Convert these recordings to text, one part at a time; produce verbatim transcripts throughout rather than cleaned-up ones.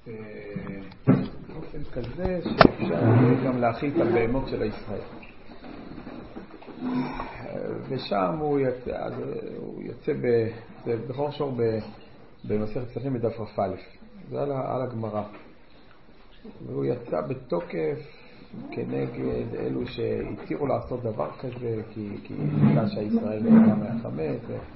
באופן כזה שאפשר גם להכיל את הבהמות של ישראל. ושם הוא יצא, הוא יוצא בכור שור במסכת פסחים בדף ר"א. זה על, על הגמרא. והוא יצא בתוקף כנגד אלו שהתירו לעשות דבר כזה, כי, כי נקרא שהישראל נקרא מהחמץ.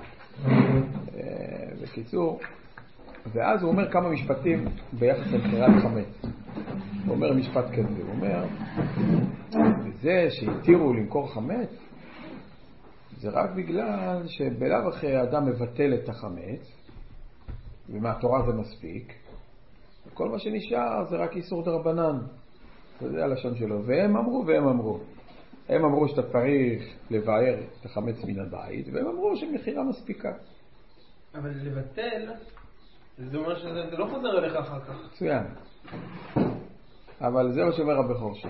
בקיצור, ואז הוא אומר כמה משפטים ביחס למכירת חמץ. הוא אומר משפט כזה, הוא אומר, וזה שהתירו למכור חמץ, זה רק בגלל שבלאו אחרי האדם מבטל את החמץ, ומהתורה זה מספיק, וכל מה שנשאר זה רק איסור דרבנן. זה הלשון שלו. והם אמרו, והם אמרו. הם אמרו שאתה צריך לבאר את החמץ מן הבית, והם אמרו שמחירה מספיקה. אבל לבטל, זה אומר שזה לא חוזר אליך אחר כך. מצוין. אבל זה מה שאומר הבכור שור.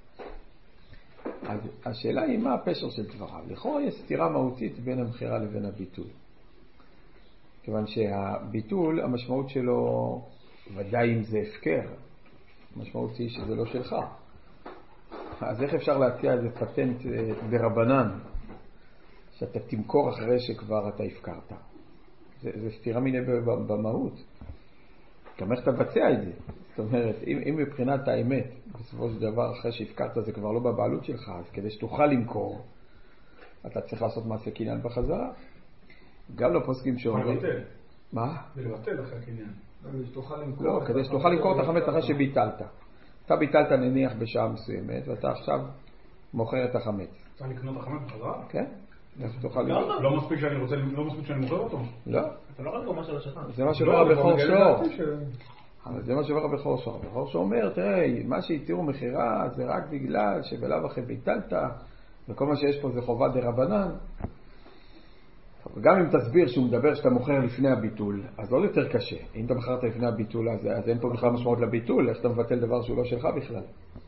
אז השאלה היא מה הפשר של דבריו. לכאורה יש סתירה מהותית בין המחירה לבין הביטול. כיוון שהביטול, המשמעות שלו, ודאי אם זה הפקר, המשמעות היא שזה לא שלך. אז איך אפשר להציע איזה פטנט ברבנן, שאתה תמכור אחרי שכבר אתה הפקרת? זה, זה סתירה מיני במהות. גם איך אתה בצע את זה? זאת אומרת, אם, אם מבחינת האמת, בסופו של דבר, אחרי שהפקרת זה כבר לא בבעלות שלך, אז כדי שתוכל למכור, אתה צריך לעשות מעשה קניין בחזרה. גם לא פוסקים שאומרים... מה? ולבטל אחרי הקניין. לא, כדי שתוכל למכור את החמץ אחרי שביטלת. אתה ביטלת נניח בשעה מסוימת, ואתה עכשיו מוכר את החמץ. צריך לקנות את החמץ בחזרה? כן. לא מספיק שאני רוצה, לא מספיק שאני מוכר אותו? לא. אתה לא רק אומר שלא שלך. זה מה שאומר הבכור שור. אבל זה מה שאומר הבכור שור. הבכור שור אומר, תראה, מה שהתירו מחירה זה רק בגלל שבלאו אחרי ביטלת, וכל מה שיש פה זה חובה דרבנן. גם אם תסביר שהוא מדבר שאתה מוכר לפני הביטול, אז עוד יותר קשה. אם אתה מכרת לפני הביטול, אז, אז אין פה בכלל משמעות לביטול, איך אתה מבטל דבר שהוא לא שלך בכלל.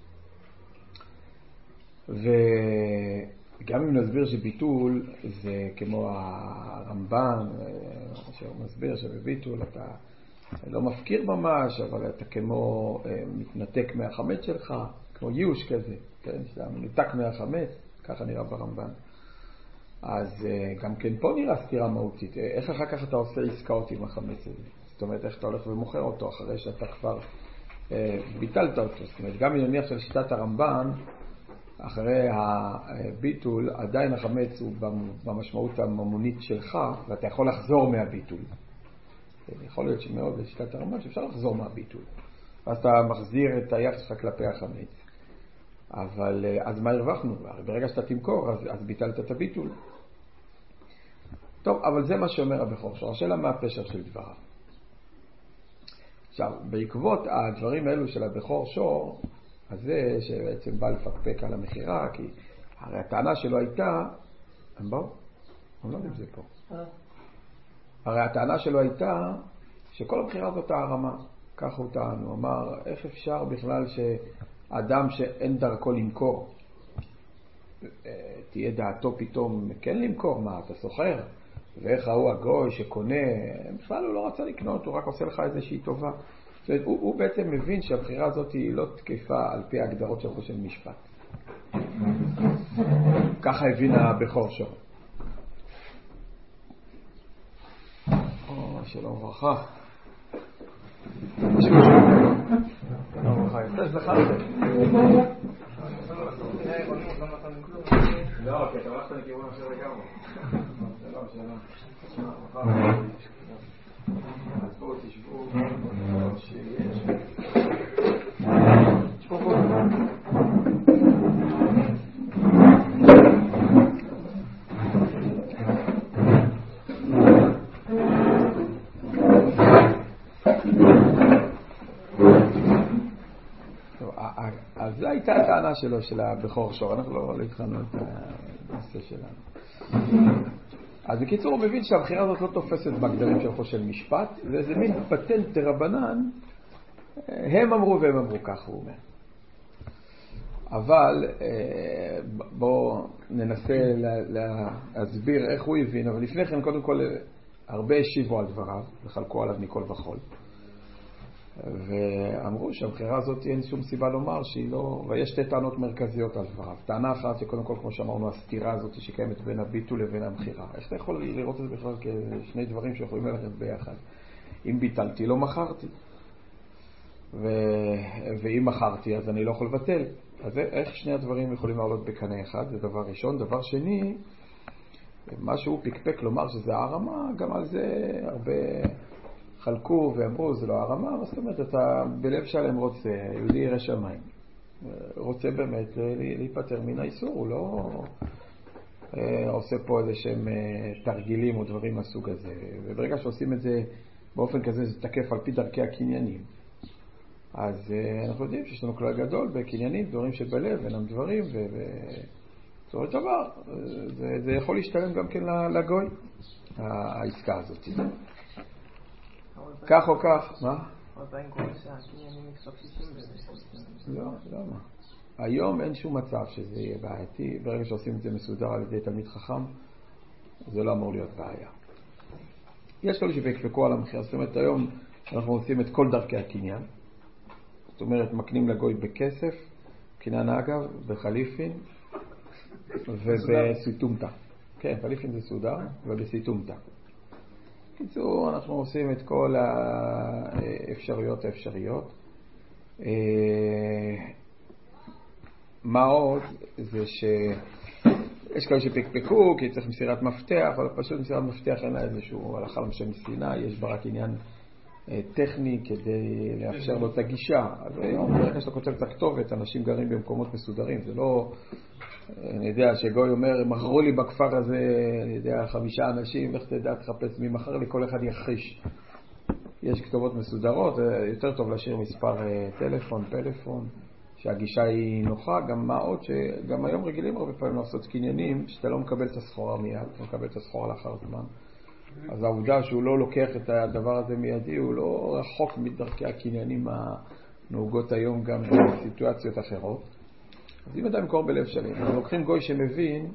וגם אם נסביר שביטול זה כמו הרמב"ן, שהוא מסביר שבביטול אתה לא מפקיר ממש, אבל אתה כמו מתנתק מהחמץ שלך, כמו ייאוש כזה, כן? שאתה מנותק מהחמץ, ככה נראה ברמב"ן. אז גם כן פה נראה סתירה מהותית. איך אחר כך אתה עושה עסקאות עם החמץ הזה? זאת אומרת, איך אתה הולך ומוכר אותו אחרי שאתה כבר אה, ביטלת אותו. זאת אומרת, גם אם נניח של שיטת הרמב"ן, אחרי הביטול, עדיין החמץ הוא במשמעות הממונית שלך, ואתה יכול לחזור מהביטול. יכול להיות שמאוד לשיטת הרמב"ן שאפשר לחזור מהביטול. ואז אתה מחזיר את היחס שלך כלפי החמץ. אבל אז מה הרווחנו? ברגע שאתה תמכור, אז, אז ביטלת את הביטול. טוב, אבל זה מה שאומר הבכור שור. השאלה מה הפשר של דבריו. עכשיו, בעקבות הדברים האלו של הבכור שור, אז זה שבעצם בא לפקפק על המחירה, כי הרי הטענה שלו הייתה, הם באו? אני לא יודע אם זה פה. הרי הטענה שלו הייתה שכל המחירה הזאת הערמה. כך הוא טען, הוא אמר, איך אפשר בכלל שאדם שאין דרכו למכור, תהיה דעתו פתאום כן למכור, מה, אתה סוחר? ואיך הוא הגוי שקונה, בכלל הוא לא רצה לקנות, הוא רק עושה לך איזושהי טובה. זאת אומרת, הוא, הוא בעצם מבין שהבחירה הזאת היא לא תקפה על פי ההגדרות של חושן משפט. ככה הבין הבכור שור. או, שלום וברכה. שלום וברכה, יש לך את זה? לא, כי אתה הולכת לכיוון אחר לגמרי. שלום, שלום. אז בואו תשבו שיש. תשבו בואו. אז זו הייתה הטענה שלו, של הבכור שור. אנחנו לא התחלנו את הנושא שלנו. אז בקיצור הוא מבין שהבחירה הזאת לא תופסת בהגדרים של חושן משפט. זה איזה מין פטנט דרבנן. הם אמרו והם אמרו, כך הוא אומר. אבל בואו ננסה להסביר איך הוא הבין. אבל לפני כן קודם כל הרבה השיבו על דבריו וחלקו עליו מכל וכל. ואמרו שהמחירה הזאת אין שום סיבה לומר שהיא לא, ויש שתי טענות מרכזיות על דבריו. טענה אחת שקודם כל, כמו שאמרנו, הסתירה הזאת שקיימת בין הביטול לבין המחירה. איך אתה יכול לראות את זה בכלל כשני דברים שיכולים ללכת ביחד? אם ביטלתי, לא מכרתי. ו... ואם מכרתי, אז אני לא יכול לבטל. אז איך שני הדברים יכולים לעלות בקנה אחד? זה דבר ראשון. דבר שני, מה שהוא פקפק לומר שזה הרמה, גם על זה הרבה חלקו ואמרו, זה לא הרמה, אבל זאת אומרת, אתה בלב שלם רוצה, יהודי ירא שמיים, רוצה באמת להיפטר מן האיסור, הוא לא עושה פה איזה שהם תרגילים או דברים מהסוג הזה, וברגע שעושים את זה באופן כזה, זה תקף על פי דרכי הקניינים. אז אנחנו יודעים שיש לנו כלל גדול בקניינים, דברים שבלב, אינם דברים, ובצורת דבר, זה, זה יכול להשתלם גם כן לגוי, העסקה הזאת. כך או כך, מה? עדיין קורא שהקניינים מתחפשים בזה. לא, למה? היום אין שום מצב שזה יהיה בעייתי, ברגע שעושים את זה מסודר על ידי תלמיד חכם, זה לא אמור להיות בעיה. יש כאלה שפקפקו על המחיר, זאת אומרת היום אנחנו עושים את כל דרכי הקניין, זאת אומרת מקנים לגוי בכסף, קניין אגב, בחליפין ובסיטומטה. כן, חליפין זה סודר ובסיטומטה. בקיצור, אנחנו עושים את כל האפשרויות האפשריות. מה עוד? זה שיש כאלה שפקפקו, כי צריך מסירת מפתח, אבל פשוט מסירת מפתח אין לה איזשהו הלכה למשל מסיני, יש בה רק עניין טכני כדי לאפשר לו את הגישה. אז היום, ברגע שאתה כותב את הכתובת, אנשים גרים במקומות מסודרים. זה לא, אני יודע שגוי אומר, מכרו לי בכפר הזה, אני יודע, חמישה אנשים, איך תדע, תחפש מי מכר לי, כל אחד יחיש. יש כתובות מסודרות, יותר טוב להשאיר מספר טלפון, פלאפון, שהגישה היא נוחה. גם מה עוד, שגם היום רגילים הרבה פעמים לעשות קניינים, שאתה לא מקבל את הסחורה מיד, אתה מקבל את הסחורה לאחר זמן. אז העובדה שהוא לא לוקח את הדבר הזה מיידי, הוא לא רחוק מדרכי הקניינים הנהוגות היום גם בסיטואציות אחרות. אז אם אדם מקור בלב שלם, אנחנו לוקחים גוי שמבין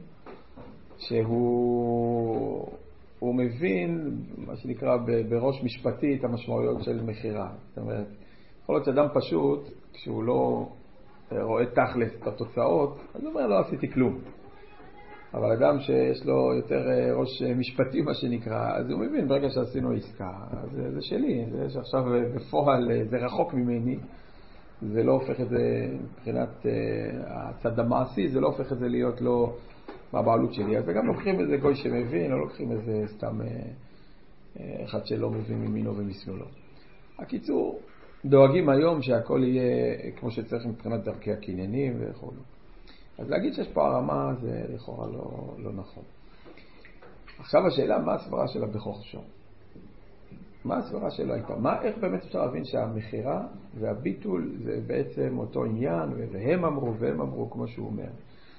שהוא הוא מבין, מה שנקרא בראש משפטי, את המשמעויות של מחירה. זאת אומרת, יכול להיות שאדם פשוט, כשהוא לא רואה תכלס את התוצאות, אז הוא אומר, לא עשיתי כלום. אבל אדם שיש לו יותר ראש משפטי, מה שנקרא, אז הוא מבין, ברגע שעשינו עסקה, זה, זה שלי, זה שעכשיו בפועל זה רחוק ממני, זה לא הופך את זה, מבחינת הצד המעשי, זה לא הופך את זה להיות לא בבעלות שלי. אז גם לוקחים איזה גוי שמבין, לא לוקחים איזה סתם אחד שלא מבין ממינו ומשמאלו. הקיצור, דואגים היום שהכל יהיה כמו שצריך מבחינת דרכי הקניינים וכו'. אז להגיד שיש פה הרמה זה לכאורה לא, לא נכון. עכשיו השאלה, מה הסברה של הבכור שור? מה הסברה שלו הייתה? מה, איך באמת אפשר להבין שהמחירה והביטול זה בעצם אותו עניין, והם אמרו והם אמרו כמו שהוא אומר.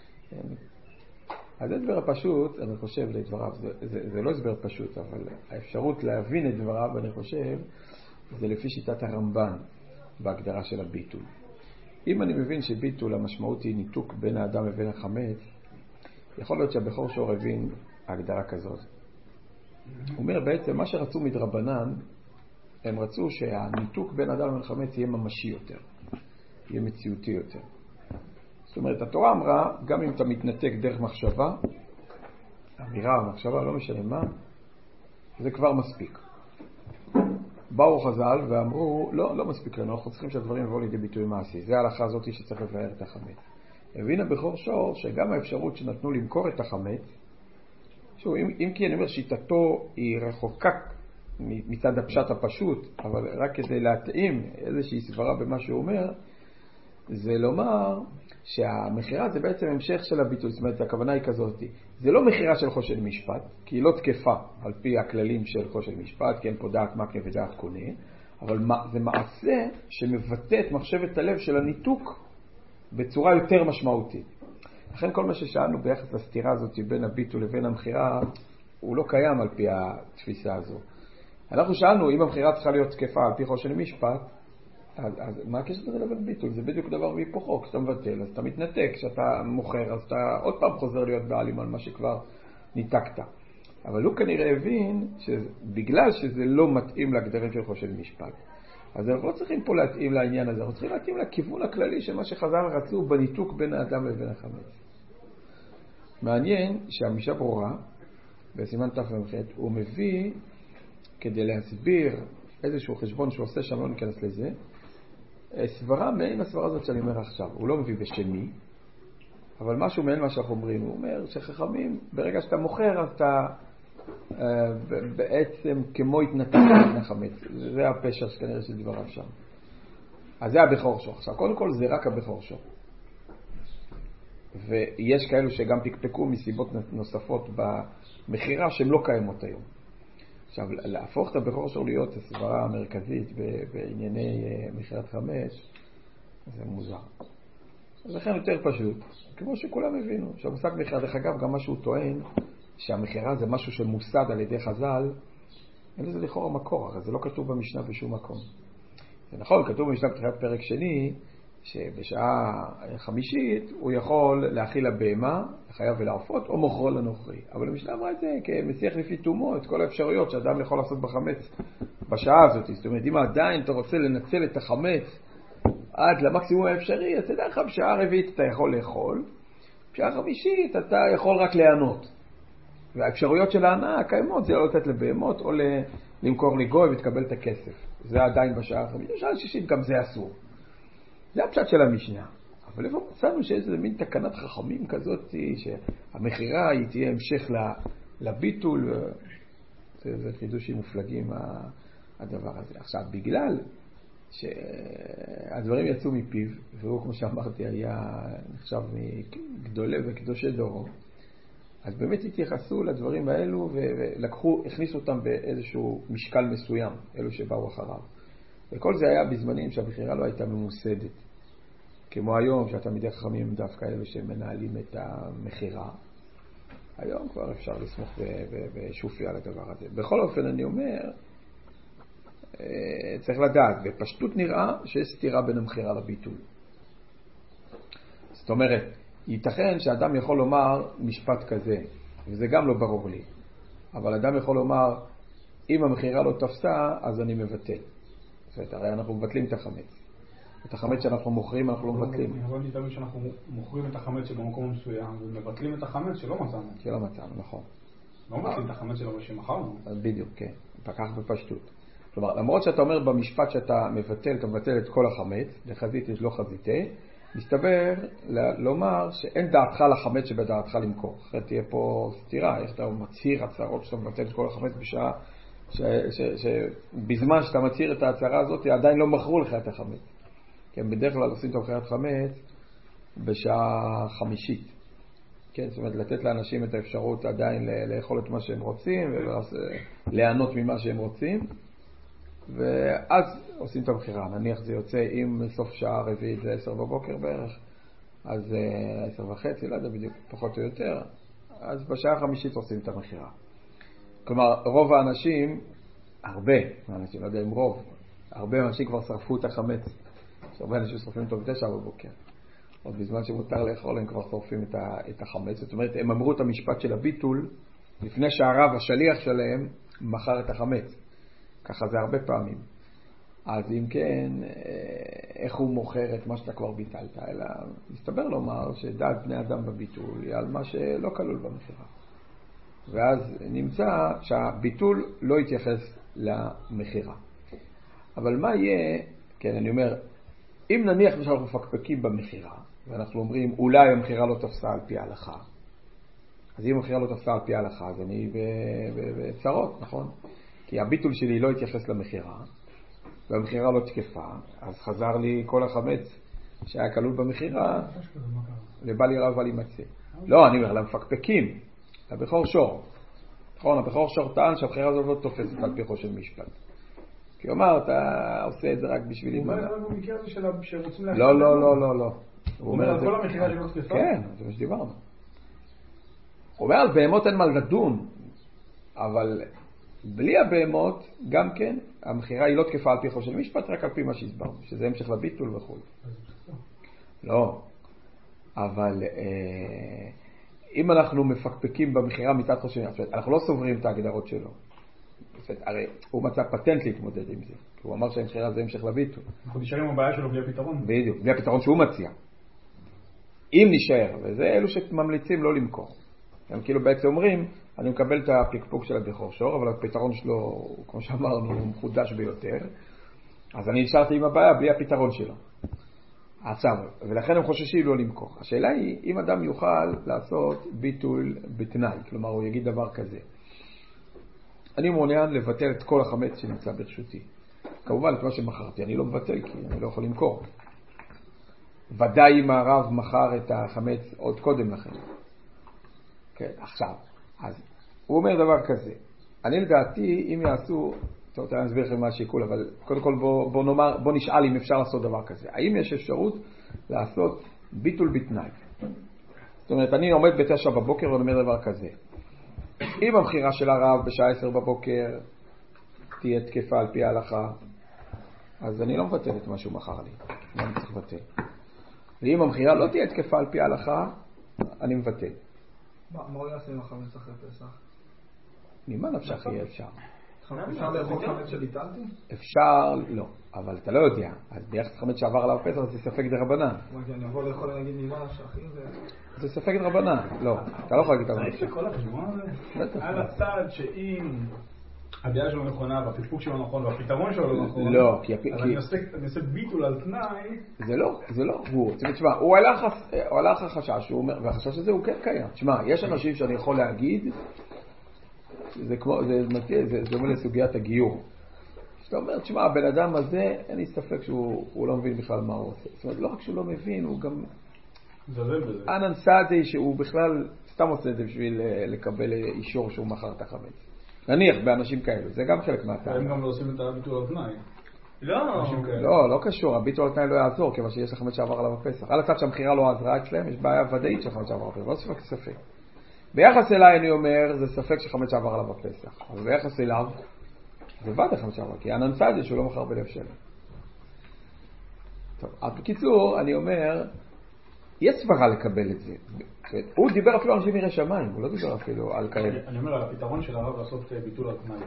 אז הדבר הפשוט, אני חושב לדבריו, זה, זה, זה לא הסבר פשוט, אבל האפשרות להבין את דבריו, אני חושב, זה לפי שיטת הרמב"ן בהגדרה של הביטול. אם אני מבין שביטול המשמעות היא ניתוק בין האדם לבין החמץ, יכול להיות שהבכור שור הבין הגדרה כזאת. הוא אומר בעצם מה שרצו מדרבנן, הם רצו שהניתוק בין האדם לבין החמץ יהיה ממשי יותר, יהיה מציאותי יותר. זאת אומרת, התורה אמרה, גם אם אתה מתנתק דרך מחשבה, אמירה או מחשבה, לא משנה מה, זה כבר מספיק. באו חז"ל ואמרו, לא, לא מספיק לנו, אנחנו צריכים שהדברים יבואו לידי ביטוי מעשי. זה ההלכה הזאת שצריך לבאר את החמץ. הבין הבכור שור שגם האפשרות שנתנו למכור את החמץ, שוב, אם, אם כי אני אומר שיטתו היא רחוקה מצד הפשט הפשוט, אבל רק כדי להתאים איזושהי סברה במה שהוא אומר, זה לומר שהמחירה זה בעצם המשך של הביטול. זאת אומרת, הכוונה היא כזאת, זה לא מחירה של חושן משפט, כי היא לא תקפה על פי הכללים של חושן משפט, כי אין פה דעת מקנה ודעת קונה, אבל זה מעשה שמבטא את מחשבת הלב של הניתוק בצורה יותר משמעותית. לכן כל מה ששאלנו ביחס לסתירה הזאת בין הביטול לבין המחירה, הוא לא קיים על פי התפיסה הזו. אנחנו שאלנו, אם המחירה צריכה להיות תקפה על פי חושן משפט, אז, אז מה הקשר לזה לבין ביטול? זה בדיוק דבר והיפוכו. כשאתה מבטל, אז אתה מתנתק. כשאתה מוכר, אז אתה עוד פעם חוזר להיות בעלים על מה שכבר ניתקת. אבל הוא כנראה הבין שבגלל שזה לא מתאים להגדרים של חושן משפט, אז אנחנו לא צריכים פה להתאים לעניין הזה, אנחנו צריכים להתאים לכיוון הכללי של מה שחז"ל רצו בניתוק בין האדם לבין החמץ. מעניין שהמשנה ברורה, בסימן תרמ"ח, הוא מביא כדי להסביר איזשהו חשבון שהוא עושה שם, לא ניכנס לזה, סברה מעין הסברה הזאת שאני אומר עכשיו. הוא לא מביא בשני, אבל משהו מעין מה שאנחנו אומרים. הוא אומר שחכמים, ברגע שאתה מוכר, אז אתה uh, בעצם כמו התנתק מן החמץ. זה הפשע שכנראה של דבריו שם. אז זה הבכור שור. עכשיו, קודם כל זה רק הבכור שור. ויש כאלו שגם פקפקו מסיבות נוספות במחירה שהן לא קיימות היום. עכשיו, להפוך את הבכור שור להיות הסברה המרכזית בענייני מחירת חמץ, זה מוזר. אז לכן יותר פשוט, כמו שכולם הבינו, שהמושג מחירה, דרך אגב, גם משהו טוען, שהמחירה זה משהו שמוסד על ידי חז"ל, אין לזה לכאורה מקור, הרי זה לא כתוב במשנה בשום מקום. זה נכון, כתוב במשנה בתחילת פרק שני, שבשעה חמישית הוא יכול להאכיל לבהמה, לחייו ולעופות, או מוכרו לנוכרי. אבל המשנה אמרה את זה כמסיח לפי תומו, את כל האפשרויות שאדם יכול לעשות בחמץ בשעה הזאת. זאת אומרת, אם עדיין אתה רוצה לנצל את החמץ עד למקסימום האפשרי, אז תדע לך, בשעה רביעית אתה יכול לאכול, בשעה חמישית אתה יכול רק להיענות. והאפשרויות של ההנאה הקיימות זה לא לתת לבהמות, או למכור לגוי ותקבל את הכסף. זה עדיין בשעה חמישית. בשעה שישית גם זה אסור. זה הפשט של המשנה. אבל איפה מצאנו שאיזה מין תקנת חכמים כזאת, שהמחירה היא תהיה המשך לביטול, זה, זה חידושים מופלגים הדבר הזה. עכשיו, בגלל שהדברים יצאו מפיו, והוא כמו שאמרתי היה נחשב מגדולי וקדושי דורו, אז באמת התייחסו לדברים האלו ולקחו, הכניסו אותם באיזשהו משקל מסוים, אלו שבאו אחריו. וכל זה היה בזמנים שהמחירה לא הייתה ממוסדת. כמו היום, שהתלמידי חכמים דווקא אלו שמנהלים את המחירה. היום כבר אפשר לסמוך בשופי על הדבר הזה. בכל אופן, אני אומר, צריך לדעת, בפשטות נראה שיש סתירה בין המחירה לביטול. זאת אומרת, ייתכן שאדם יכול לומר משפט כזה, וזה גם לא ברור לי. אבל אדם יכול לומר, אם המחירה לא תפסה, אז אני מבטל. זאת אומרת, הרי אנחנו מבטלים את החמץ. את החמץ שאנחנו מוכרים, אנחנו לא מבטלים. אני רואה לי תמיד שאנחנו מוכרים את החמץ שבמקום מסוים, ומבטלים את החמץ שלא מצאנו. שלא מצאנו, נכון. לא מבטלים את החמץ שלא שמכרנו. בדיוק, כן. פקח בפשטות. כלומר, למרות שאתה אומר במשפט שאתה מבטל, אתה מבטל את כל החמץ, לחזית יש לא חזיתי, מסתבר לומר שאין דעתך לחמץ שבדעתך למכור. אחרי תהיה פה סתירה, איך אתה מצהיר הצהרות שאתה מבטל את כל החמץ בשעה, שבזמן שאתה מצהיר את ההצהרה הזאת, עדיין לא מכרו לך את החמץ. כי הם בדרך כלל עושים את המכירת חמץ בשעה חמישית. כן, זאת אומרת, לתת לאנשים את האפשרות עדיין לאכול את מה שהם רוצים, וליהנות ממה שהם רוצים, ואז עושים את המכירה. נניח זה יוצא, אם סוף שעה רביעית זה עשר בבוקר בערך, אז עשר וחצי, לא יודע בדיוק, פחות או יותר, אז בשעה חמישית עושים את המכירה. כלומר, רוב האנשים, הרבה האנשים, לא יודע אם רוב, הרבה אנשים כבר שרפו את החמץ. הרבה אנשים שרפים אותו בתשע בבוקר. עוד בזמן שמותר לאכול הם כבר שרפים את החמץ. זאת אומרת, הם אמרו את המשפט של הביטול, לפני שהרב, השליח שלהם, מכר את החמץ. ככה זה הרבה פעמים. אז אם כן, איך הוא מוכר את מה שאתה כבר ביטלת? אלא מסתבר לומר שדעת בני אדם בביטול היא על מה שלא כלול במחירה. ואז נמצא שהביטול לא יתייחס למחירה. אבל מה יהיה, כן, אני אומר, אם נניח שאנחנו מפקפקים במחירה, ואנחנו אומרים, אולי המחירה לא תפסה על פי ההלכה, אז אם המחירה לא תפסה על פי ההלכה, אז אני בצרות, נכון? כי הביטול שלי לא התייחס למחירה, והמחירה לא תקפה, אז חזר לי כל החמץ שהיה כלול במחירה, לבא לי רב ולימצא. לא, אני אומר, למפקפקים, לבכור שור. נכון, הבכור שור טען שהמחירה הזאת לא תופסת על פי חושן משפט. כי הוא אמר, אתה עושה את זה רק בשביל... הוא אומר לנו במקרה הזה שרוצים להכיר... לא, לא, לא, לא, לא. הוא אומר על כל המחירה שלא תקפה? כן, זה מה שדיברנו. הוא אומר, על בהמות אין מה לדון, אבל בלי הבהמות, גם כן, המחירה היא לא תקפה על פי חושן משפט, רק על פי מה שהסברנו, שזה המשך לביטול וכו'. לא, אבל אם אנחנו מפקפקים במחירה מצד חושן משפט, אנחנו לא סוברים את ההגדרות שלו. הרי הוא מצא פטנט להתמודד עם זה. הוא אמר שהמכירה זה המשך לביטול. אנחנו נשארים עם הבעיה שלו בלי הפתרון. בדיוק, בלי הפתרון שהוא מציע. אם נשאר, וזה אלו שממליצים לא למכור. הם כאילו בעצם אומרים, אני מקבל את הפקפוק של הבכור שור, אבל הפתרון שלו, כמו שאמרנו, הוא מחודש ביותר. אז אני נשארתי עם הבעיה בלי הפתרון שלו. עכשיו, ולכן הם חוששים לא למכור. השאלה היא, אם אדם יוכל לעשות ביטול בתנאי, כלומר הוא יגיד דבר כזה. אני מעוניין לבטל את כל החמץ שנמצא ברשותי. כמובן, את מה שמכרתי, אני לא מבטל כי אני לא יכול למכור. ודאי אם הרב מכר את החמץ עוד קודם לכן. כן, עכשיו. אז הוא אומר דבר כזה. אני לדעתי, אם יעשו, טוב, אני אסביר לכם מה השיקול, אבל קודם כל בוא, בוא נאמר, בוא נשאל אם אפשר לעשות דבר כזה. האם יש אפשרות לעשות ביטול בתנאי? זאת אומרת, אני עומד בתשע בבוקר ואומר דבר כזה. אם המחירה של הרב בשעה עשר בבוקר תהיה תקפה על פי ההלכה, אז אני לא מבטל את מה שהוא מכר לי. אני צריך לבטל. ואם המחירה לא תהיה תקפה על פי ההלכה, אני מבטל. מה הוא יעשה עם החמץ אחרי פסח? ממה נפשך יהיה אפשר? אפשר לאכול חמץ שביטלתי? אפשר, לא. אבל אתה לא יודע. אז ביחס חמץ שעבר עליו פסח זה ספק דרבנן. אני אבוא לאכול להגיד ממה נפשך? זה ספק דרבנן. לא. אתה לא יכול להגיד את זה. צריך שכל החשבון הזה? על הצד שאם הדעה שלו נכונה והפקפוק שלו נכון והפתרון שלו לא נכון, לא, כי... אז אני עושה ביטול על תנאי. זה לא, זה לא הוא. תשמע, הוא הלך החשש, והחשש הזה הוא כן קיים. תשמע, יש אנשים שאני יכול להגיד, זה כמו, זה דומה לסוגיית הגיור. שאתה אומר, תשמע, הבן אדם הזה, אין לי ספק שהוא לא מבין בכלל מה הוא עושה. זאת אומרת, לא רק שהוא לא מבין, הוא גם... זזל בזה. אנן סעדי שהוא בכלל סתם עושה את זה בשביל לקבל אישור שהוא מכר את החמץ. נניח באנשים כאלו, זה גם חלק מהטעם. הם גם לא עושים את הביטול על תנאי. לא, לא, לא קשור, הביטול על תנאי לא יעזור, כיוון שיש לחמץ שעבר עליו הפסח. על הצד שהמחירה לא עזרה אצלם, יש בעיה ודאית של חמץ שעבר עליו הפסח, לא ספק ספק. ביחס אליי אני אומר, זה ספק שחמץ שעבר עליו הפסח. אבל ביחס אליו, זה ודאי חמץ שעבר, כי אנן סעדי שהוא לא מכר בלב שלו. טוב, בקיצור, אני אומר, יש סברה לקבל את זה. הוא דיבר אפילו על אנשים ירא שמיים, הוא לא דיבר אפילו על כאלה. אני אומר על הפתרון של הרב לעשות ביטול על תנאי.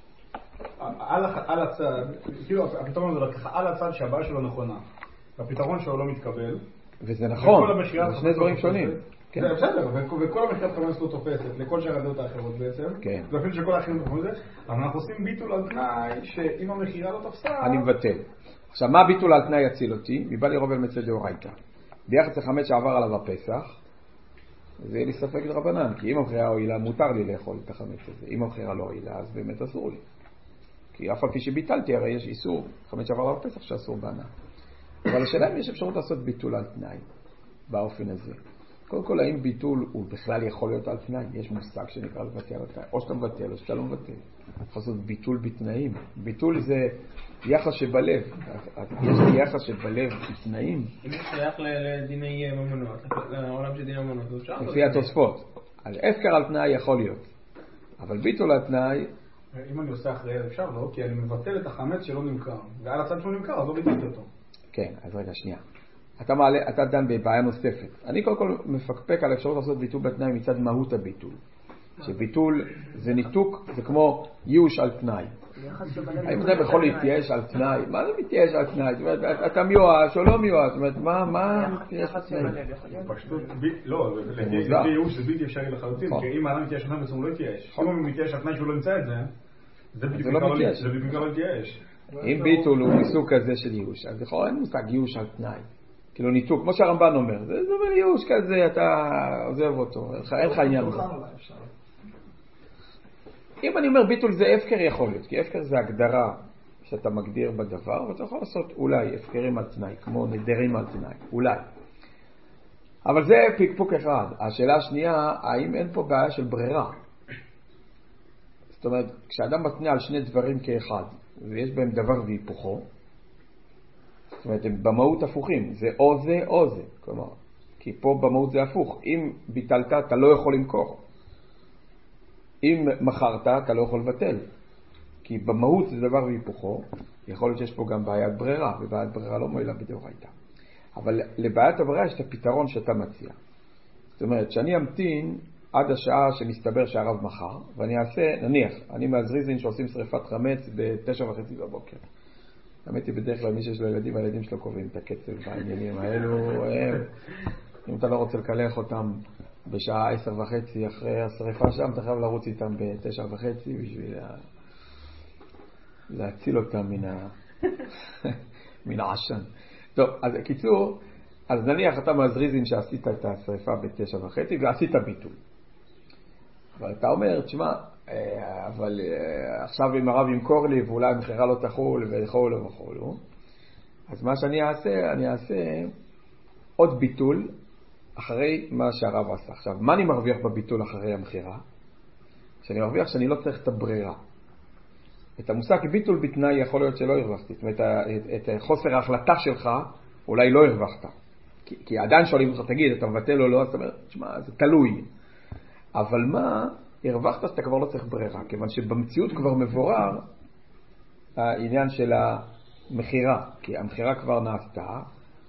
על הצד, כאילו הפתרון הזה ככה, על הצד שהבעיה שלו נכונה. והפתרון שלו לא מתקבל. וזה נכון, זה שני דברים שונים. זה בסדר, וכל המחקרת חמץ לא תופסת, לכל שאר הדעות האחרות בעצם. כן. ואפילו שכל האחרים תופסו את זה, אבל אנחנו עושים ביטול על תנאי שאם המחירה לא תפסה... אני מבטל. עכשיו, מה ביטול על תנאי יציל אותי? מבא לי רוב אל מצא דאורייתא. ביחס לחמץ שעבר עליו הפסח, זה יהיה לי ספק דרבנן, כי אם המחירה הועילה, מותר לי לאכול את החמץ הזה. אם המחירה לא הועילה, אז באמת אסור לי. כי אף על פי שביטלתי, הרי יש איסור, חמץ שעבר עליו הפסח שאסור בענה. אבל השאלה אם יש אפשרות לעשות ביטול על תנאי, באופן הזה. קודם כל, האם ביטול הוא בכלל יכול להיות על תנאי? יש מושג שנקרא לבטל על תנאי. או שאתה מבטל, או שאתה לא מבטל. יכול לעשות ביטול בתנאים. ביטול זה יחס שבלב. יש לי יחס שבלב בתנאים. אם זה שייך לדיני ממונות, לעולם של דיני ממונות, לפי התוספות. אז הפקר על תנאי יכול להיות. אבל ביטול על תנאי... אם אני עושה אחרי אפשר לא, כי אני מבטל את החמץ שלא נמכר. ועל הצד שהוא נמכר, אז לא ביטלתי אותו. כן, אז רגע, שנייה. אתה מעלה, אתה דן בבעיה נוספת. אני קודם כל מפקפק על אפשרות לעשות ביטול בתנאי מצד מהות הביטול. שביטול זה ניתוק, זה כמו ייאוש על תנאי. האם אתה יכול להתייאש על תנאי? מה זה מתייאש על תנאי? זאת אומרת, אתה מיואש או לא מיואש? זאת אומרת, מה, מה מתייאש על תנאי? פשוט, לא, לפי ייאוש זה בלתי אפשרי לחלוטין, כי אם האדם מתייאש על תנאי, הוא לא יתייאש. אם הוא מתייאש על תנאי שהוא לא ימצא את זה, זה בדיוק לא מתייאש. אם ביטול הוא מסוג כזה של ייאוש, אז יכול אין מושג ייאוש על תנאי. כאילו ניתוק, כמו שהרמב"ן אומר, זה אומר ייאוש כזה, אתה עוזב אותו, אין לך עניין בזה. אם אני אומר ביטול זה הפקר יכול להיות, כי הפקר זה הגדרה שאתה מגדיר בדבר, ואתה יכול לעשות אולי הפקרים על תנאי, כמו נדרים על תנאי, אולי. אבל זה פקפוק אחד. השאלה השנייה, האם אין פה בעיה של ברירה? זאת אומרת, כשאדם מתנה על שני דברים כאחד, ויש בהם דבר והיפוכו, זאת אומרת, הם במהות הפוכים, זה או זה או זה, כלומר, כי פה במהות זה הפוך. אם ביטלת, אתה לא יכול למכור. אם מכרת, אתה לא יכול לבטל. כי במהות זה דבר והיפוכו, יכול להיות שיש פה גם בעיית ברירה, ובעיית ברירה לא מועילה בדאורייתא. אבל לבעיית הברירה יש את הפתרון שאתה מציע. זאת אומרת, שאני אמתין עד השעה שמסתבר שהרב מחר, ואני אעשה, נניח, אני מהזריזין שעושים שריפת חמץ בתשע וחצי בבוקר. האמת היא בדרך כלל מי שיש לו ילדים, הילדים שלו קובעים את הקצב בעניינים האלו. הם, אם אתה לא רוצה לקלח אותם בשעה עשר וחצי אחרי השריפה שם, אתה חייב לרוץ איתם בתשע וחצי בשביל להציל אותם מן, ה... מן העשן. טוב, אז קיצור, אז נניח אתה מהזריזין שעשית את השריפה בתשע וחצי ועשית ביטול. אבל אתה אומר, תשמע, אבל עכשיו אם הרב ימכור לי ואולי המחירה לא תחול וכו' וכו', אז מה שאני אעשה, אני אעשה עוד ביטול אחרי מה שהרב עשה. עכשיו, מה אני מרוויח בביטול אחרי המחירה? שאני מרוויח שאני לא צריך את הברירה. את המושג ביטול בתנאי יכול להיות שלא הרווחתי. זאת אומרת, את חוסר ההחלטה שלך אולי לא הרווחת. כי, כי עדיין שואלים אותך, תגיד, אתה מבטל או לא? אז אתה אומר, תשמע, זה תלוי. אבל מה, הרווחת שאתה כבר לא צריך ברירה, כיוון שבמציאות כבר מבורר העניין של המחירה, כי המחירה כבר נעשתה,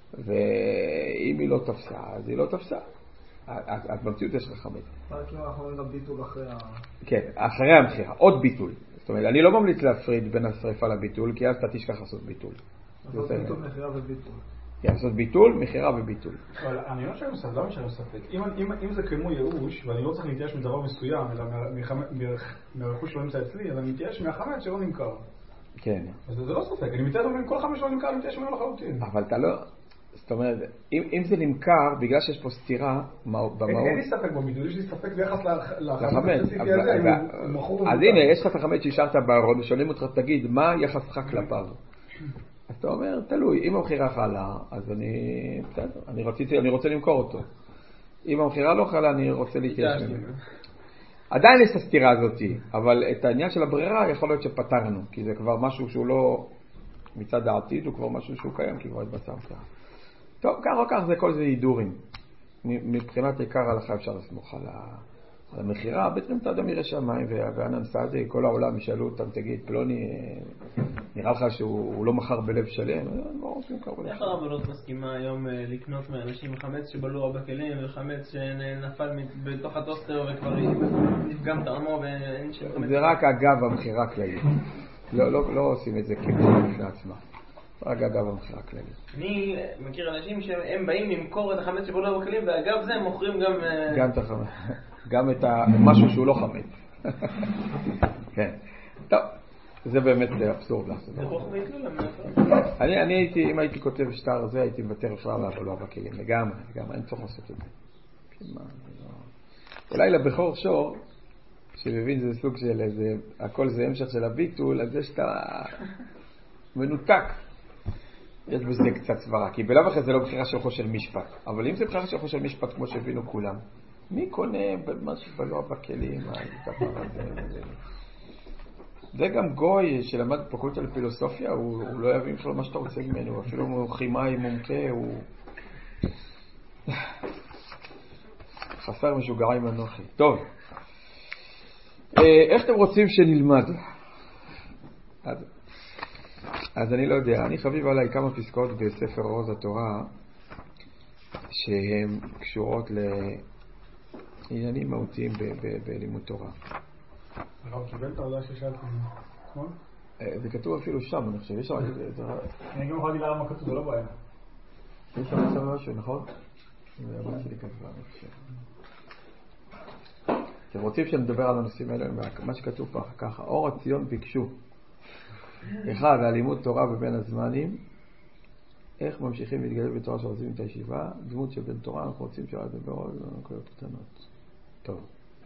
ואם היא לא תפסה, אז היא לא תפסה. אז, אז במציאות יש לך חמץ. רק אם אנחנו רואים גם ביטול אחרי ה... כן, אחרי המחירה, עוד ביטול. זאת אומרת, אני לא ממליץ להפריד בין השריפה לביטול, כי אז אתה תשכח לעשות ביטול. לעשות ביטול, מחירה וביטול. כן, לעשות ביטול, מחירה וביטול. אבל אני לא חושב שזה, לא משנה ספק. אם זה כמו ייאוש, ואני לא צריך להתייאש מדבר מסוים, אלא מהרכוש שלא נמצא אצלי, אז אני מתייאש מהחמץ שלא נמכר. כן. אז זה לא ספק, אני מתייאש מכל חמץ שלא נמכר, אני מתייאש ממנו לחלוטין. אבל אתה לא... זאת אומרת, אם, אם זה נמכר, בגלל שיש פה סתירה במהות... אין לי ספק בביטול, יש לי ספק ביחס לחמץ הספציפי אבל, הזה, אבל, אם הוא מכור... אז הנה, יש לך את החמץ שהשארת בארון, ושואלים אותך, תגיד, מה יחסך כלפיו? אז אתה אומר, תלוי, אם המחירה חלה, אז אני... בסדר, אני, רציתי, אני רוצה למכור אותו. אם המחירה לא חלה, אני רוצה להתייאש ממנו. עדיין יש את הסתירה הזאת, אבל את העניין של הברירה יכול להיות שפתרנו, כי זה כבר משהו שהוא לא... מצד העתיד הוא כבר משהו שהוא קיים, כי כבר התבשרת. טוב, כך או כך זה כל זה הידורים. מבחינת עיקר ההלכה אפשר לסמוך על המחירה. בעצם אתה אדם ירא שמיים והגאנן סעדי, כל העולם ישאלו אותם, תגיד, פלוני, נראה לך שהוא לא מכר בלב שלם? לא רוצים מכר בלב שלם. איך הרבנות מסכימה היום לקנות מאנשים חמץ שבלעו בכלים וחמץ שנפל בתוך הטוסטר וכבר נפגם טעמו ואין שם חמץ? זה רק אגב המחירה הכללית. לא עושים את זה כמובן בפני עצמה. רק אגב המחירה הכללית. אני מכיר אנשים שהם באים למכור את החמץ שבלעו בכלים ואגב זה הם מוכרים גם... גם את החמץ. גם את משהו שהוא לא חמץ. כן. טוב, זה באמת אבסורד לעשות. זה רוח והתלולה. אני, אני הייתי, אם הייתי כותב שטר זה, הייתי מוותר בכלל לבלוע בכלים. לגמרי, לגמרי, אין צורך לעשות את זה. אולי לבחור שור, שמבין זה סוג של איזה, הכל זה המשך של הביטול, אז יש את המנותק. יש בזה קצת סברה, כי בלב אחרי זה לא בחירה של חושל משפט. אבל אם זה בחירה של חושל משפט, כמו שהבינו כולם, מי קונה משהו בלוע בכלים? זה גם גוי שלמד פקולטה לפילוסופיה, הוא, הוא לא יבין בכלל מה שאתה רוצה ממנו, אפילו אם הוא כימאי מומחה, הוא חסר משוגעים אנוכי. טוב, איך אתם רוצים שנלמד? אז, אז אני לא יודע, אני חביב עליי כמה פסקאות בספר עוז התורה שהן קשורות לעניינים מהותיים בלימוד תורה. הרב קיבל את ההודעה ששאלתי, נכון? זה כתוב אפילו שם, אני חושב, יש שם... אני גם יכולתי להראה מה כתוב, זה לא בעיה. יש שם שם משהו, נכון? זה הבת שלי כתבה, אני חושב. אתם רוצים שנדבר על הנושאים האלה, מה שכתוב פה ככה, אור הציון ביקשו. אחד, הלימוד תורה בבין הזמנים, איך ממשיכים להתגדל בתורה שעושים את הישיבה, דמות של בן תורה, אנחנו רוצים שאלה לדבר עוד נקודות קטנות. טוב.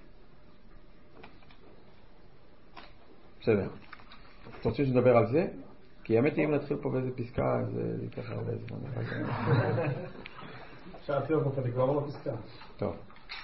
בסדר. אתם רוצים שנדבר על זה? כי האמת היא אם נתחיל פה באיזה פסקה, אז זה ייקח הרבה זמן. אפשר להתחיל פה, אתה כבר לא בפסקה. טוב.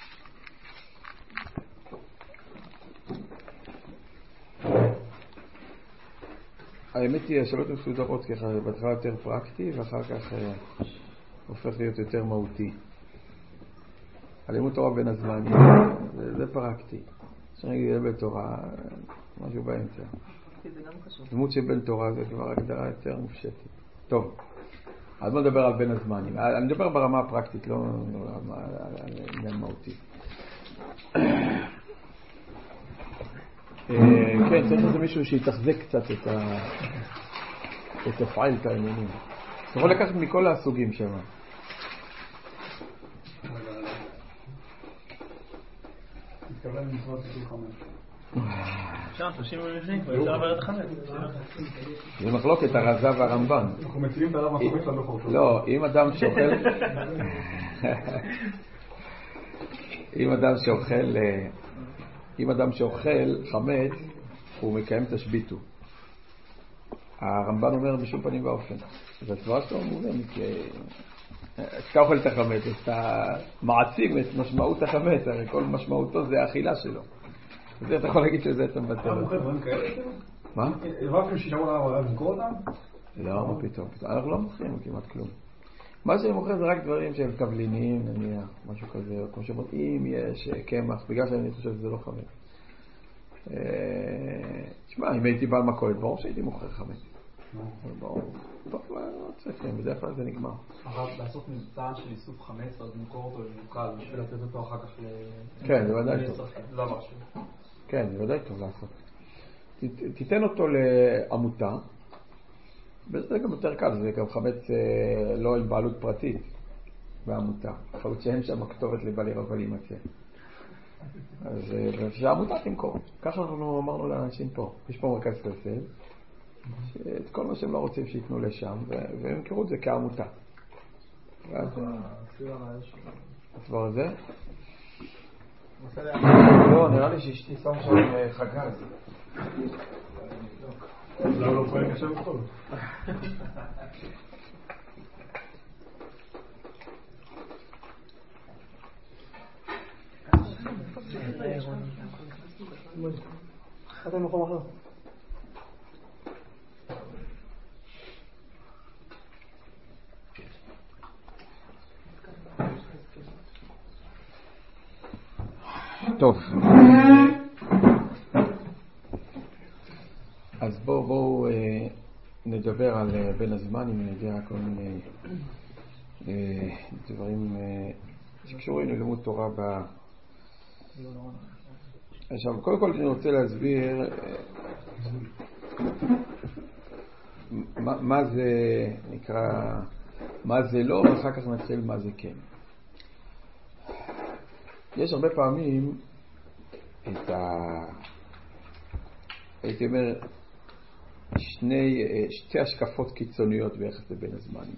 האמת היא, השאלות מסודרות ככה, בהתחלה יותר פרקטי, ואחר כך אה, הופך להיות יותר מהותי. הלימוד תורה בין הזמנים, זה, זה פרקטי. שאני אגיד בתורה, משהו באמצע. דמות של בן תורה זה כבר הגדרה יותר מופשטת. טוב, אז בוא נדבר על בין הזמנים. אני מדבר ברמה הפרקטית, לא על עניין מהותי. כן, צריך איזה מישהו שיתחזק קצת את הפעיל את העניינים. אתה יכול לקחת מכל הסוגים שם. תתכוון למשרות שלושים וחמש. שם, שלושים ולפני, כבר אפשר לעבר את החמש. זה מחלוקת הרזה והרמב"ן. אנחנו מציעים את הרב החמש לדוחות. לא, אם אדם שאוכל... אם אדם שאוכל... אם אדם שאוכל חמץ, הוא מקיים תשביתו. הרמב"ן אומר בשום פנים ואופן. אז הסברה שלו מובנת, כי אתה אוכל את החמץ, אז אתה מעצים את משמעות החמץ, הרי כל משמעותו זה האכילה שלו. אז אתה יכול להגיד שזה אתה מבטל. אתה מוכר דברים כאלה? מה? הבאתם שישארו לעולם למכור אותם? לא, מה פתאום, אנחנו לא מוכרים כמעט כלום. מה שאני מוכר זה רק דברים שהם תבליניים, נניח, משהו כזה, או כמו שאומרים, אם יש קמח, בגלל שאני חושב שזה לא חמץ. תשמע, אם הייתי בעל מכולת, ברור שהייתי מוכר חמץ. ברור. טוב, לא צריכים, בדרך כלל זה נגמר. אבל לעשות מבצע של איסוף חמץ, אז למכור אותו למוקל, בשביל לתת אותו אחר כך ל... כן, זה ודאי טוב. לא משהו. כן, זה ודאי טוב לעשות. תיתן אותו לעמותה, וזה גם יותר קל, זה גם חמץ לא עם בעלות פרטית בעמותה. יכול להיות שאין שם כתובת לבעלי רב להימצא. אז שהעמותה תמכור. ככה אנחנו אמרנו לאנשים פה. יש פה מרכז חסד, שאת כל מה שהם לא רוצים שיתנו לשם, והם ימכרו את זה כעמותה. הסבר הזה? לא, נראה לי שאשתי שם שם חגז. לא, לא פועל קשה בכל. אתה מקום אחר. טוב. אז בואו בואו אה, נדבר על אה, בין הזמנים, נדבר כל מיני אה, דברים אה, שקשורים ללימוד תורה ב... עכשיו, קודם כל אני רוצה להסביר אה, מה, מה זה נקרא, מה זה לא, ואחר כך נתחיל מה זה כן. יש הרבה פעמים את ה... הייתי אומר, שני, שתי השקפות קיצוניות ביחס לבין הזמנים.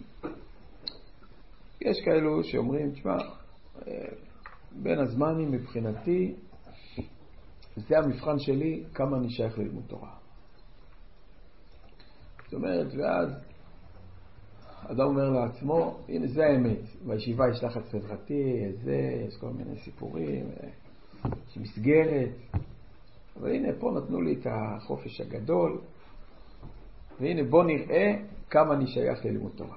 יש כאלו שאומרים, תשמע, בין הזמנים מבחינתי, זה המבחן שלי, כמה אני שייך ללימוד תורה. זאת אומרת, ואז אדם אומר לעצמו, הנה זה האמת, בישיבה יש לחץ חברתי, זה, יש כל מיני סיפורים, יש מסגרת, אבל הנה פה נתנו לי את החופש הגדול, והנה בוא נראה כמה אני שייך ללימוד תורה.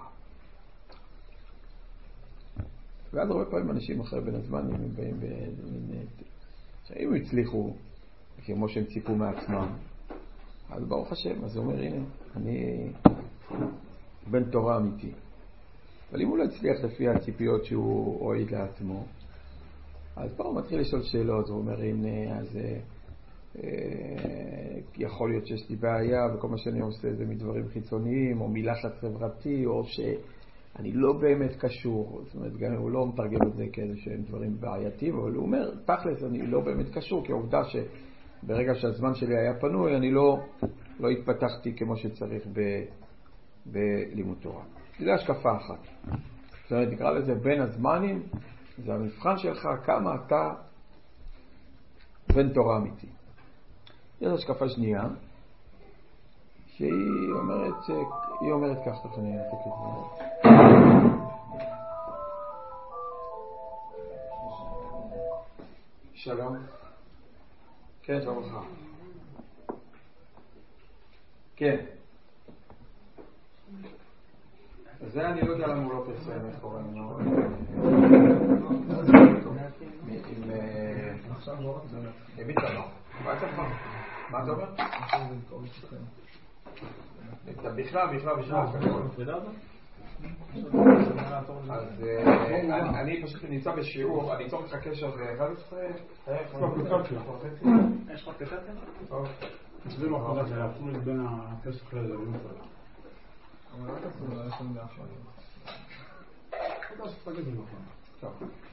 ואז הרבה פעמים אנשים אחרי בין הזמן הם באים במין... אם הם הצליחו כמו שהם ציפו מעצמם, אז ברוך השם, אז הוא אומר, הנה, אני בן תורה אמיתי. אבל אם הוא לא הצליח לפי הציפיות שהוא הועיד לעצמו, אז פה הוא מתחיל לשאול שאלות, הוא אומר, הנה, אז אה, יכול להיות שיש לי בעיה, וכל מה שאני עושה זה מדברים חיצוניים, או מלחץ חברתי, או שאני לא באמת קשור. זאת אומרת, גם הוא לא מתרגם את זה כאלה שהם דברים בעייתיים, אבל הוא אומר, תכלס, אני לא באמת קשור, כי העובדה שברגע שהזמן שלי היה פנוי, אני לא, לא התפתחתי כמו שצריך ב, בלימוד תורה. זה השקפה אחת. זאת אומרת, נקרא לזה בין הזמנים, זה המבחן שלך, כמה אתה בן תורה אמיתי. יש השקפה שנייה, שהיא אומרת, היא אומרת כך, תכף אני אתק את זה. שלום. כן, שלום לך. כן. זה אני לא יודע למה הוא לא פרסם איך קוראים לו. עם... עכשיו לא רק זה. הביא תמה. מה אתה אומר? מה אתה אומר? בכלל, בכלל, בכלל. אז אני פשוט נמצא בשיעור, אני צורך לך קשר ב-אחד עשרה. יש לך פקטציה? טוב. זה לא חדש, זה להפריד בין הכסף לזרים שלו. אבל לא תעשו לו, יש לנו באחר. תודה שתגיד לי נכון. טוב.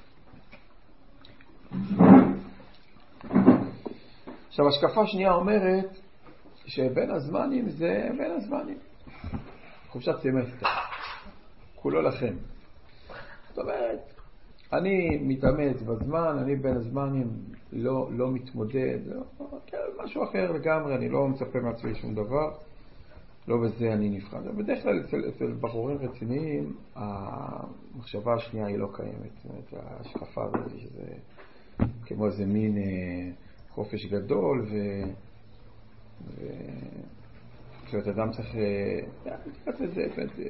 עכשיו, השקפה שנייה אומרת שבין הזמנים זה בין הזמנים. חופשת סמסטר. כולו לכם. זאת אומרת, אני מתאמץ בזמן, אני בין הזמנים לא, לא מתמודד, לא, כן, משהו אחר לגמרי, אני לא מצפה מעצמי שום דבר, לא בזה אני נבחן. בדרך כלל אצל, אצל בחורים רציניים, המחשבה השנייה היא לא קיימת. זאת אומרת, השקפה הזאת שזה כמו איזה מין אה, חופש גדול, ו... ו... זאת אדם צריך... תקראת לזה,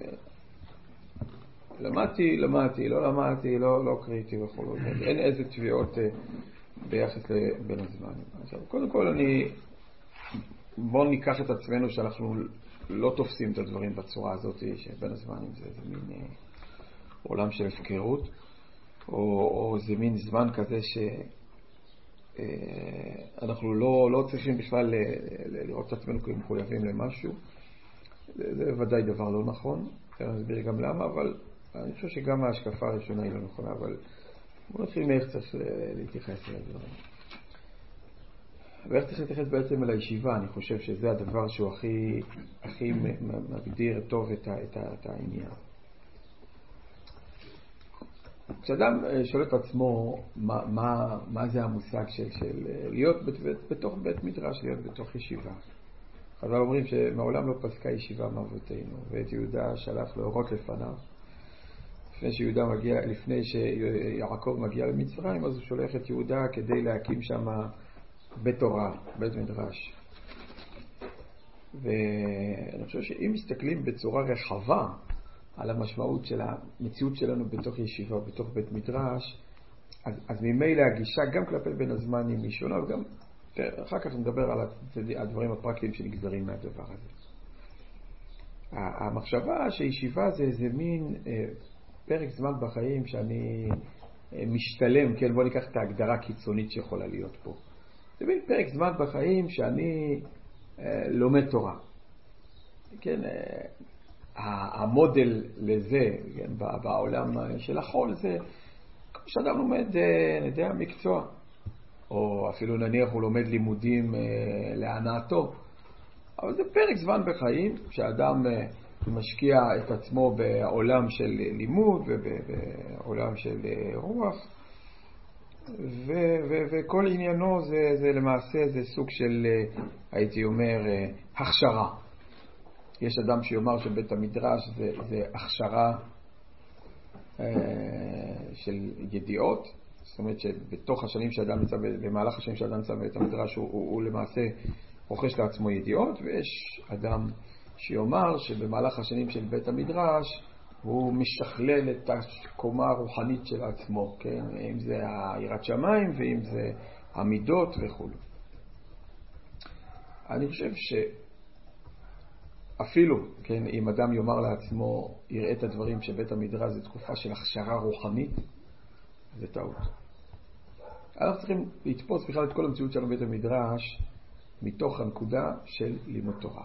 למדתי, למדתי, לא למדתי, לא, לא קריטי וכו'. אין איזה תביעות ביחס לבין הזמנים. עכשיו, קודם כל אני... בואו ניקח את עצמנו שאנחנו לא תופסים את הדברים בצורה הזאת, שבין הזמנים זה איזה מין עולם של הפקרות, או, או זה מין זמן כזה ש... אנחנו לא, לא צריכים בכלל לראות את עצמנו כמחויבים למשהו. זה, זה ודאי דבר לא נכון, אני אסביר גם למה, אבל אני חושב שגם ההשקפה הראשונה היא לא נכונה, אבל בואו נתחיל מאיך צריך להתייחס לדברים. ואיך צריך להתייחס בעצם על הישיבה, אני חושב שזה הדבר שהוא הכי, הכי מגדיר טוב את, את, את העניין. כשאדם שואל את עצמו מה, מה, מה זה המושג של, של להיות בתוך בית מדרש, להיות בתוך ישיבה. חז"ל אומרים שמעולם לא פסקה ישיבה מאבותינו, ואת יהודה שלח להורות לפניו. לפני שיהודה מגיע, לפני שיעקב מגיע למצרים, אז הוא שולח את יהודה כדי להקים שם בית תורה, בית מדרש. ואני חושב שאם מסתכלים בצורה רחבה על המשמעות של המציאות שלנו בתוך ישיבה, בתוך בית מדרש, אז, אז ממילא הגישה גם כלפי בין הזמנים היא שונה, וגם אחר כך נדבר על הדברים הפרקטיים שנגזרים מהדבר הזה. המחשבה שישיבה זה איזה מין פרק זמן בחיים שאני משתלם, כן, בוא ניקח את ההגדרה הקיצונית שיכולה להיות פה. זה מין פרק זמן בחיים שאני לומד תורה. כן, המודל לזה, כן, בעולם של החול, זה כמו שאדם לומד, נדע, מקצוע, או אפילו נניח הוא לומד לימודים להנאתו. אבל זה פרק זמן בחיים שאדם משקיע את עצמו בעולם של לימוד ובעולם של רוח, ו- ו- וכל עניינו זה, זה למעשה זה סוג של, הייתי אומר, הכשרה. יש אדם שיאמר שבית המדרש זה, זה הכשרה של ידיעות, זאת אומרת שבתוך השנים שאדם נמצא, במהלך השנים שאדם נמצא בבית המדרש הוא, הוא, הוא למעשה רוכש לעצמו ידיעות, ויש אדם שיאמר שבמהלך השנים של בית המדרש הוא משכלל את הקומה הרוחנית של עצמו, כן? אם זה יראת שמיים ואם זה המידות וכו'. אני חושב שאפילו, כן, אם אדם יאמר לעצמו, יראה את הדברים שבית המדרש זה תקופה של הכשרה רוחנית, זה טעות. אנחנו צריכים לתפוס בכלל את כל המציאות שלנו בית המדרש מתוך הנקודה של לימוד תורה.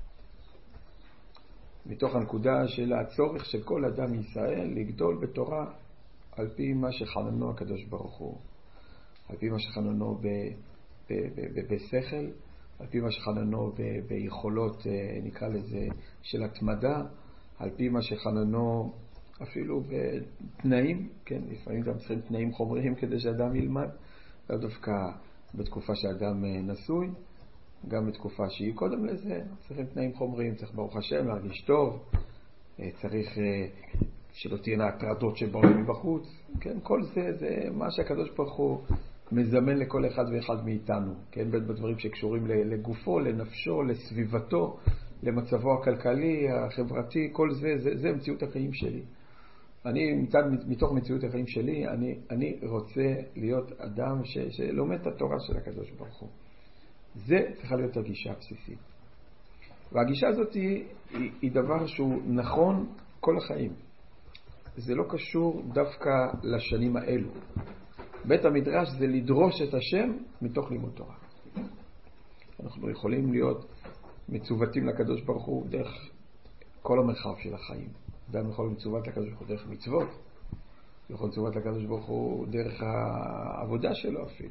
מתוך הנקודה של הצורך של כל אדם מישראל לגדול בתורה על פי מה שחננו הקדוש ברוך הוא, על פי מה שחננו בשכל, על פי מה שחננו ביכולות, נקרא לזה, של התמדה, על פי מה שחננו אפילו בתנאים, כן, לפעמים גם צריכים תנאים חומריים כדי שאדם ילמד, לא דווקא בתקופה שאדם נשוי, גם בתקופה שהיא קודם לזה, צריכים תנאים חומריים, צריך ברוך השם להרגיש טוב, צריך שלא תהיינה הטרדות שבאו מבחוץ, כן, כל זה, זה מה שהקדוש ברוך הוא מזמן לכל אחד ואחד מאיתנו, כן, בדברים שקשורים לגופו, לנפשו, לסביבתו, למצבו הכלכלי, החברתי, כל זה, זה, זה מציאות החיים שלי. אני, מצד, מתוך מציאות החיים שלי, אני, אני רוצה להיות אדם ש, שלומד את התורה של הקדוש ברוך הוא. זה צריכה להיות הגישה הבסיסית. והגישה הזאת היא, היא, היא דבר שהוא נכון כל החיים. זה לא קשור דווקא לשנים האלו. בית המדרש זה לדרוש את השם מתוך לימוד תורה. אנחנו יכולים להיות מצוותים לקדוש ברוך הוא דרך כל המרחב של החיים. גם יכול מצוות לקדוש ברוך הוא דרך מצוות. יכול מצוות לקדוש ברוך הוא דרך העבודה שלו אפילו.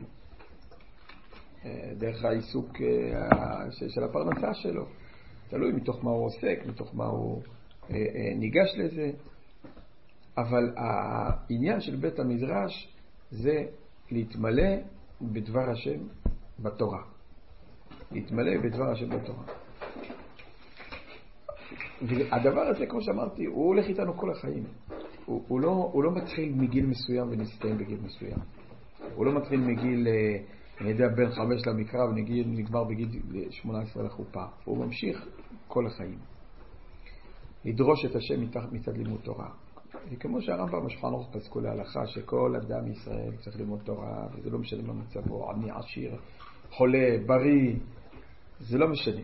דרך העיסוק של הפרנסה שלו. תלוי מתוך מה הוא עוסק, מתוך מה הוא ניגש לזה. אבל העניין של בית המדרש זה להתמלא בדבר השם בתורה. להתמלא בדבר השם בתורה. והדבר הזה, כמו שאמרתי, הוא הולך איתנו כל החיים. הוא, הוא, לא, הוא לא מתחיל מגיל מסוים ונסתיים בגיל מסוים. הוא לא מתחיל מגיל, אני יודע, בין חמש למקרא ונגמר בגיל שמונה עשרה לחופה. הוא ממשיך כל החיים. לדרוש את השם מצד לימוד תורה. וכמו שהרמב"ם בשולחן ערוך פסקו להלכה שכל אדם ישראל צריך ללמוד תורה, וזה לא משנה מה מצבו, עני, עשיר, חולה, בריא, זה לא משנה.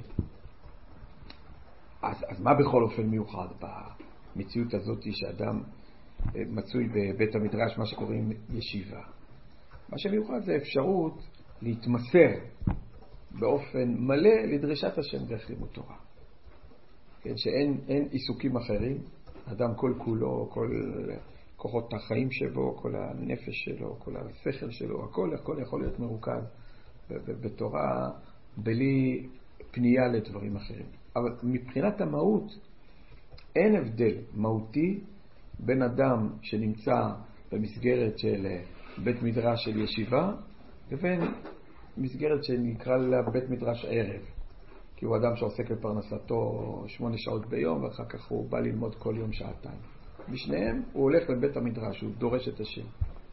אז, אז מה בכל אופן מיוחד במציאות הזאת שאדם מצוי בבית המדרש, מה שקוראים ישיבה? מה שמיוחד זה אפשרות להתמסר באופן מלא לדרישת השם דרך לימוד תורה. כן, שאין אין עיסוקים אחרים, אדם כל כולו, כל כוחות החיים שבו, כל הנפש שלו, כל השכל שלו, הכל, הכל יכול להיות מרוכז בתורה בלי פנייה לדברים אחרים. אבל מבחינת המהות, אין הבדל מהותי בין אדם שנמצא במסגרת של בית מדרש של ישיבה, לבין מסגרת שנקרא לה בית מדרש ערב. כי הוא אדם שעוסק בפרנסתו שמונה שעות ביום, ואחר כך הוא בא ללמוד כל יום שעתיים. בשניהם הוא הולך לבית המדרש, הוא דורש את השם.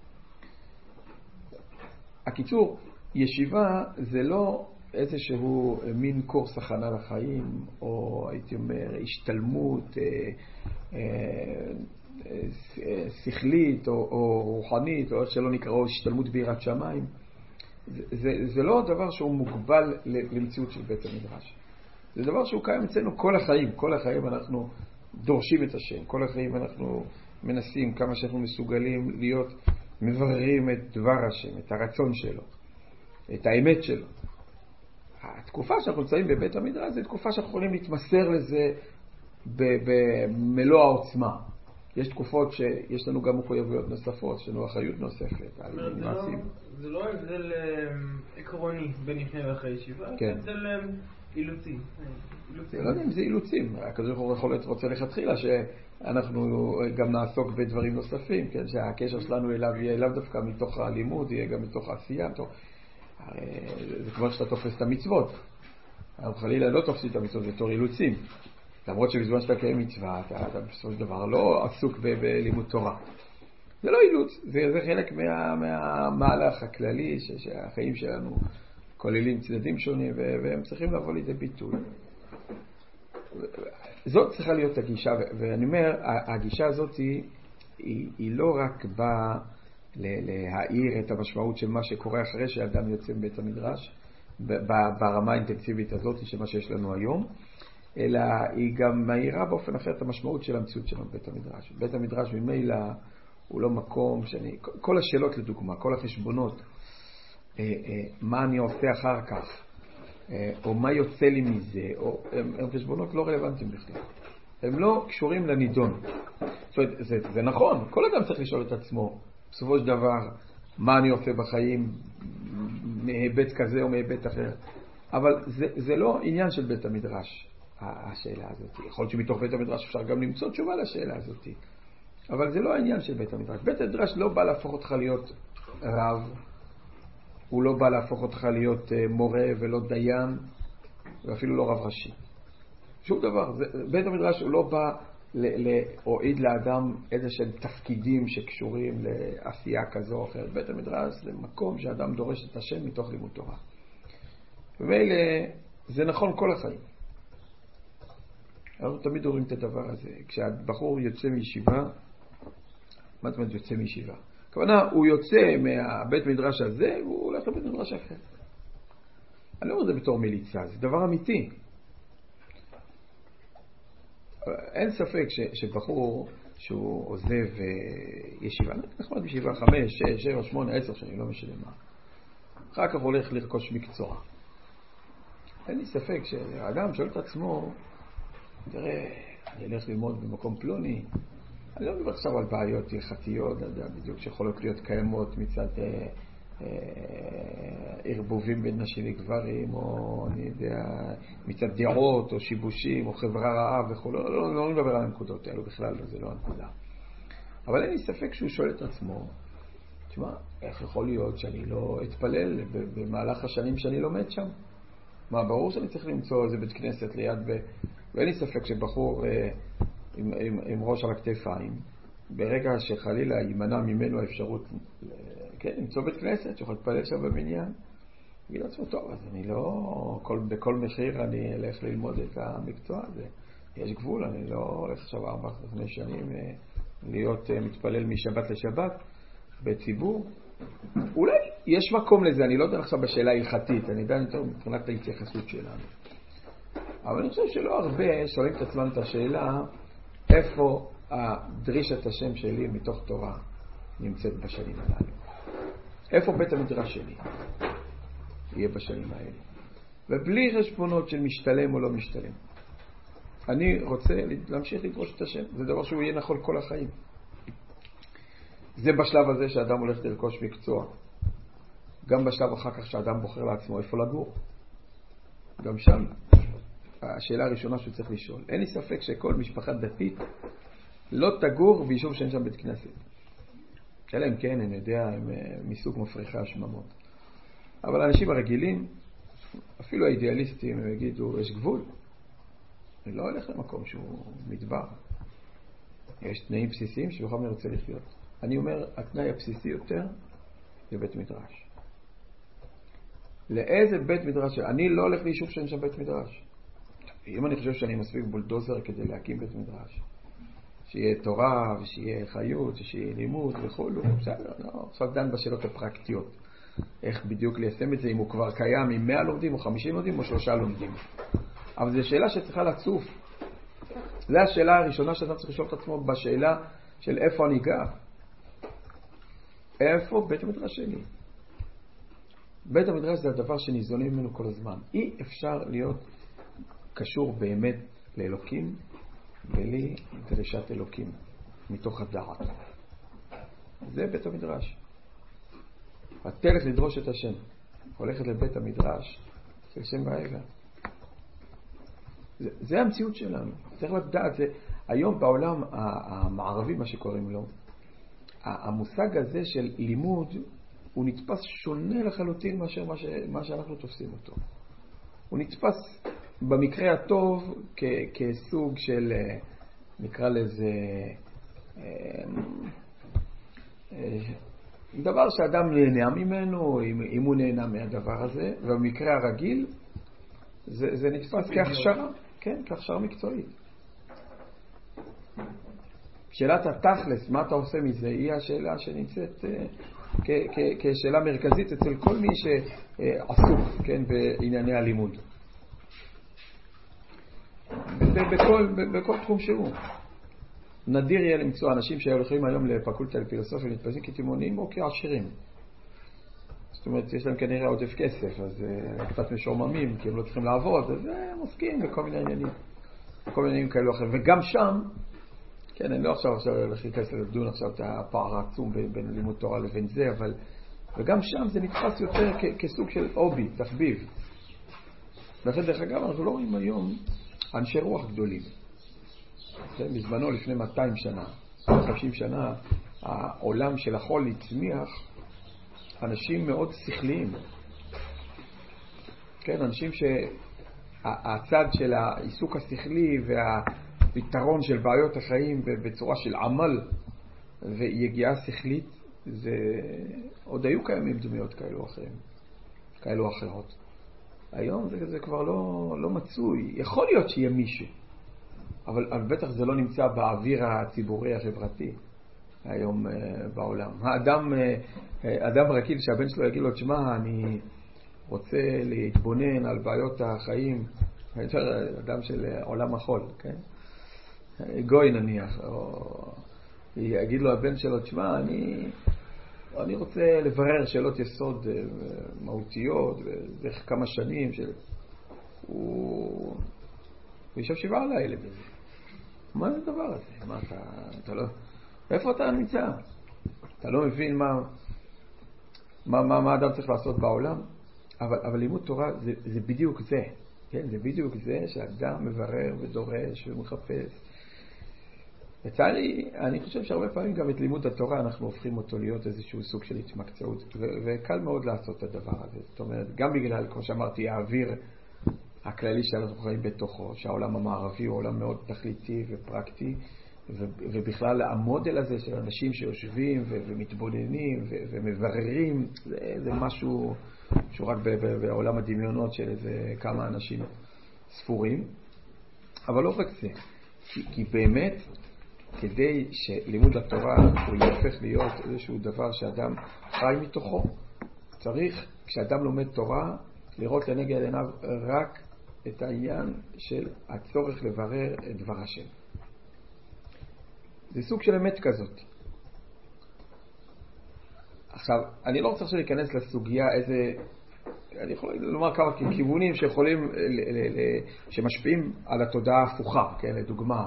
הקיצור, ישיבה זה לא איזשהו מין קורס הכנה לחיים, או הייתי אומר השתלמות אה, אה, אה, שכלית או, או רוחנית, או איך שלא נקרא, או השתלמות ביראת שמיים. זה, זה, זה לא דבר שהוא מוגבל למציאות של בית המדרש. זה דבר שהוא קיים אצלנו כל החיים. כל החיים אנחנו דורשים את השם. כל החיים אנחנו מנסים כמה שאנחנו מסוגלים להיות מבררים את דבר השם, את הרצון שלו, את האמת שלו. התקופה שאנחנו נמצאים בבית המדרש זה תקופה שאנחנו יכולים להתמסר לזה במלוא העוצמה. יש תקופות שיש לנו גם מחויבויות נוספות, יש לנו אחריות נוספת. זה לא הבדל עקרוני בין לפני ואחרי ישיבה, זה הבדל אילוצים. לא יודע אם זה אילוצים. הקדוש ברוך הוא יכול להיות רוצה לכתחילה שאנחנו גם נעסוק בדברים נוספים, שהקשר שלנו אליו יהיה אליו דווקא מתוך הלימוד, יהיה גם מתוך העשייה. זה כמו שאתה תופס את המצוות. אנחנו חלילה לא תופסים את המצוות בתור אילוצים. למרות שבזמן שאתה קיים מצווה, אתה, אתה בסופו של דבר לא עסוק ב- בלימוד תורה. זה לא אילוץ, זה, זה חלק מה, מהמהלך הכללי ש- שהחיים שלנו כוללים צדדים שונים, ו- והם צריכים לבוא לידי ביטוי. זאת צריכה להיות הגישה, ו- ואני אומר, הגישה הזאת היא, היא, היא לא רק באה להעיר את המשמעות של מה שקורה אחרי שאדם יוצא מבית המדרש, ברמה האינטנסיבית הזאת של מה שיש לנו היום, אלא היא גם מהירה באופן אחר את המשמעות של המציאות שלנו בבית המדרש. בית המדרש ממילא הוא לא מקום שאני... כל השאלות לדוגמה, כל החשבונות, מה אני עושה אחר כך, או מה יוצא לי מזה, או, הם, הם חשבונות לא רלוונטיים בכלל. הם לא קשורים לנידון. זאת אומרת, זה, זה נכון, כל אדם צריך לשאול את עצמו, בסופו של דבר, מה אני עושה בחיים, מהיבט כזה או מהיבט אחר. אבל זה, זה לא עניין של בית המדרש. השאלה הזאת. יכול להיות שמתוך בית המדרש אפשר גם למצוא תשובה לשאלה הזאת. אבל זה לא העניין של בית המדרש. בית המדרש לא בא להפוך אותך להיות רב, הוא לא בא להפוך אותך להיות מורה ולא דיין, ואפילו לא רב ראשי. שום דבר. זה, בית המדרש הוא לא בא להועיד לאדם איזה שהם תפקידים שקשורים לעשייה כזו או אחרת. בית המדרש זה מקום שאדם דורש את השם מתוך לימוד תורה. ומילא זה נכון כל החיים. אנחנו תמיד רואים את הדבר הזה. כשהבחור יוצא מישיבה, מה זאת אומרת יוצא מישיבה? הכוונה, הוא יוצא מהבית מדרש הזה, והוא הולך לבית מדרש אחר. אני לא אומר את זה בתור מליצה, זה דבר אמיתי. אין ספק ש, שבחור שהוא עוזב ישיבה, נחמד בישיבה חמש, שש, שבע, שמונה, עשר שנים, לא משנה מה. אחר כך הולך לרכוש מקצוע. אין לי ספק שהאדם שואל את עצמו, תראה, אני אלך ללמוד במקום פלוני, אני לא מדבר עכשיו על בעיות הלכתיות, בדיוק שיכולות להיות קיימות מצד אה, אה, ערבובים בין נשים לגברים, או אני יודע, מצד דעות, או שיבושים, או חברה רעה וכו'. לא, לא, לא מדבר על הנקודות האלו בכלל, זה לא הנקודה. אבל אין לי ספק שהוא שואל את עצמו, תשמע, איך יכול להיות שאני לא אתפלל במהלך השנים שאני לומד שם? מה, ברור שאני צריך למצוא איזה בית כנסת ליד, ב... ואין לי ספק שבחור אה, עם, עם, עם ראש על הכתפיים, ברגע שחלילה יימנע ממנו האפשרות, כן, למצוא בית כנסת שיכול להתפלל שם בבניין, יגיד לעצמו, טוב, אז אני לא, כל, בכל מחיר אני אלך ללמוד את המקצוע הזה. יש גבול, אני לא הולך עכשיו ארבע חמש שנים אה, להיות אה, מתפלל משבת לשבת בציבור. אולי יש מקום לזה, אני לא יודע עכשיו בשאלה ההלכתית, אני יודע יותר מבחינת ההתייחסות שלנו. אבל אני חושב שלא הרבה שואלים את עצמם את השאלה, איפה הדרישת השם שלי מתוך תורה נמצאת בשנים הללו. איפה בית המדרש שלי יהיה בשנים האלה. ובלי חשבונות של משתלם או לא משתלם. אני רוצה להמשיך לדרוש את השם. זה דבר שהוא יהיה נכון כל החיים. זה בשלב הזה שאדם הולך לרכוש מקצוע. גם בשלב אחר כך שאדם בוחר לעצמו איפה לגור. גם שם. השאלה הראשונה שהוא צריך לשאול. אין לי ספק שכל משפחה דתית לא תגור ביישוב שאין שם בית כנסת. אלא אם כן, אני יודע, הם מסוג מפריחי השממות. אבל האנשים הרגילים, אפילו האידיאליסטים, הם יגידו, יש גבול. אני לא הולך למקום שהוא מדבר. יש תנאים בסיסיים שבכל מי רוצה לחיות. אני אומר, התנאי הבסיסי יותר זה בית מדרש. לאיזה בית מדרש? אני לא הולך ליישוב שאין שם בית מדרש. אם אני חושב שאני מספיק בולדוזר כדי להקים בית מדרש, שיהיה תורה ושיהיה חיות, שיהיה לימוד וכו', בסדר, לא, עכשיו דן בשאלות הפרקטיות. איך בדיוק ליישם את זה, אם הוא כבר קיים עם מאה לומדים או חמישים לומדים או שלושה לומדים. אבל זו שאלה שצריכה לצוף. זו השאלה הראשונה שאתה צריך לשאול את עצמו בשאלה של איפה אני גר. איפה בית המדרש שלי? בית המדרש זה הדבר שניזונים ממנו כל הזמן. אי אפשר להיות קשור באמת לאלוקים בלי דרישת אלוקים מתוך הדעת. זה בית המדרש. התלך לדרוש את השם. הולכת לבית המדרש של שם בעגה. זה, זה המציאות שלנו. צריך לדעת, זה, היום בעולם המערבי, מה שקוראים לו, המושג הזה של לימוד, הוא נתפס שונה לחלוטין מאשר מה, ש, מה שאנחנו תופסים אותו. הוא נתפס במקרה הטוב כ, כסוג של, נקרא לזה, דבר שאדם נהנה ממנו, אם, אם הוא נהנה מהדבר הזה, ובמקרה הרגיל, זה, זה נתפס כהכשרה, כן, כהכשרה מקצועית. שאלת התכלס, מה אתה עושה מזה, היא השאלה שנמצאת כ, כ, כשאלה מרכזית אצל כל מי שעסוק, כן, בענייני הלימוד. בכל, בכל תחום שהוא. נדיר יהיה למצוא אנשים שהולכים היום לפקולטה לפילוסופיה נתפסים כתימונים או כעשירים. זאת אומרת, יש להם כנראה עודף כסף, אז uh, קצת משורממים, כי הם לא צריכים לעבוד, אז הם uh, עוסקים בכל מיני עניינים. בכל מיני עניינים כאלו אחרים. וגם שם, כן, אני לא עכשיו עכשיו הולך להיכנס לדון עכשיו את הפער העצום בין, בין לימוד תורה לבין זה, אבל וגם שם זה נתפס יותר כ- כסוג של אובי, תחביב. לכן דרך אגב, אנחנו לא רואים היום אנשי רוח גדולים. בזמנו, לפני מאתיים שנה, חמישים שנה, העולם של החול הצמיח אנשים מאוד שכליים. כן, אנשים שהצד של העיסוק השכלי והפתרון של בעיות החיים בצורה של עמל ויגיעה שכלית, זה עוד היו קיימים דמויות כאלו אחרים, כאלו אחרות. היום זה, זה כבר לא, לא מצוי. יכול להיות שיהיה מישהו, אבל, אבל בטח זה לא נמצא באוויר הציבורי החברתי היום uh, בעולם. האדם, uh, אדם רגיל שהבן שלו יגיד לו, תשמע, אני רוצה להתבונן על בעיות החיים, אדם של עולם החול, כן? גוי נניח, או יגיד לו הבן שלו, תשמע, אני, אני רוצה לברר שאלות יסוד מהותיות, ואיך כמה שנים, של... הוא... הוא ישב שבעה על הילד הזה. מה זה הדבר הזה? מה אתה, אתה לא... איפה אתה נמצא? אתה לא מבין מה, מה, מה, מה אדם צריך לעשות בעולם? אבל, אבל לימוד תורה זה, זה בדיוק זה. כן? זה בדיוק זה שאדם מברר ודורש ומחפש. לצערי, אני חושב שהרבה פעמים גם את לימוד התורה אנחנו הופכים אותו להיות איזשהו סוג של התמקצעות, ו- וקל מאוד לעשות את הדבר הזה. זאת אומרת, גם בגלל, כמו שאמרתי, האוויר הכללי שאנחנו חיים בתוכו, שהעולם המערבי הוא עולם מאוד תכליתי ופרקטי, ו- ובכלל המודל הזה של אנשים שיושבים ו- ומתבוננים ו- ומבררים, זה, זה משהו שהוא רק ב- ב- בעולם הדמיונות של איזה כמה אנשים ספורים. אבל לא רק זה, כי, כי באמת, כדי שלימוד התורה הוא יהפך להיות איזשהו דבר שאדם חי מתוכו, צריך, כשאדם לומד תורה, לראות לנגד עיניו רק את העניין של הצורך לברר את דבר השם. זה סוג של אמת כזאת. עכשיו, אני לא רוצה עכשיו להיכנס לסוגיה איזה, אני יכול לומר כמה כיוונים שיכולים, שמשפיעים על התודעה ההפוכה, כן, לדוגמה,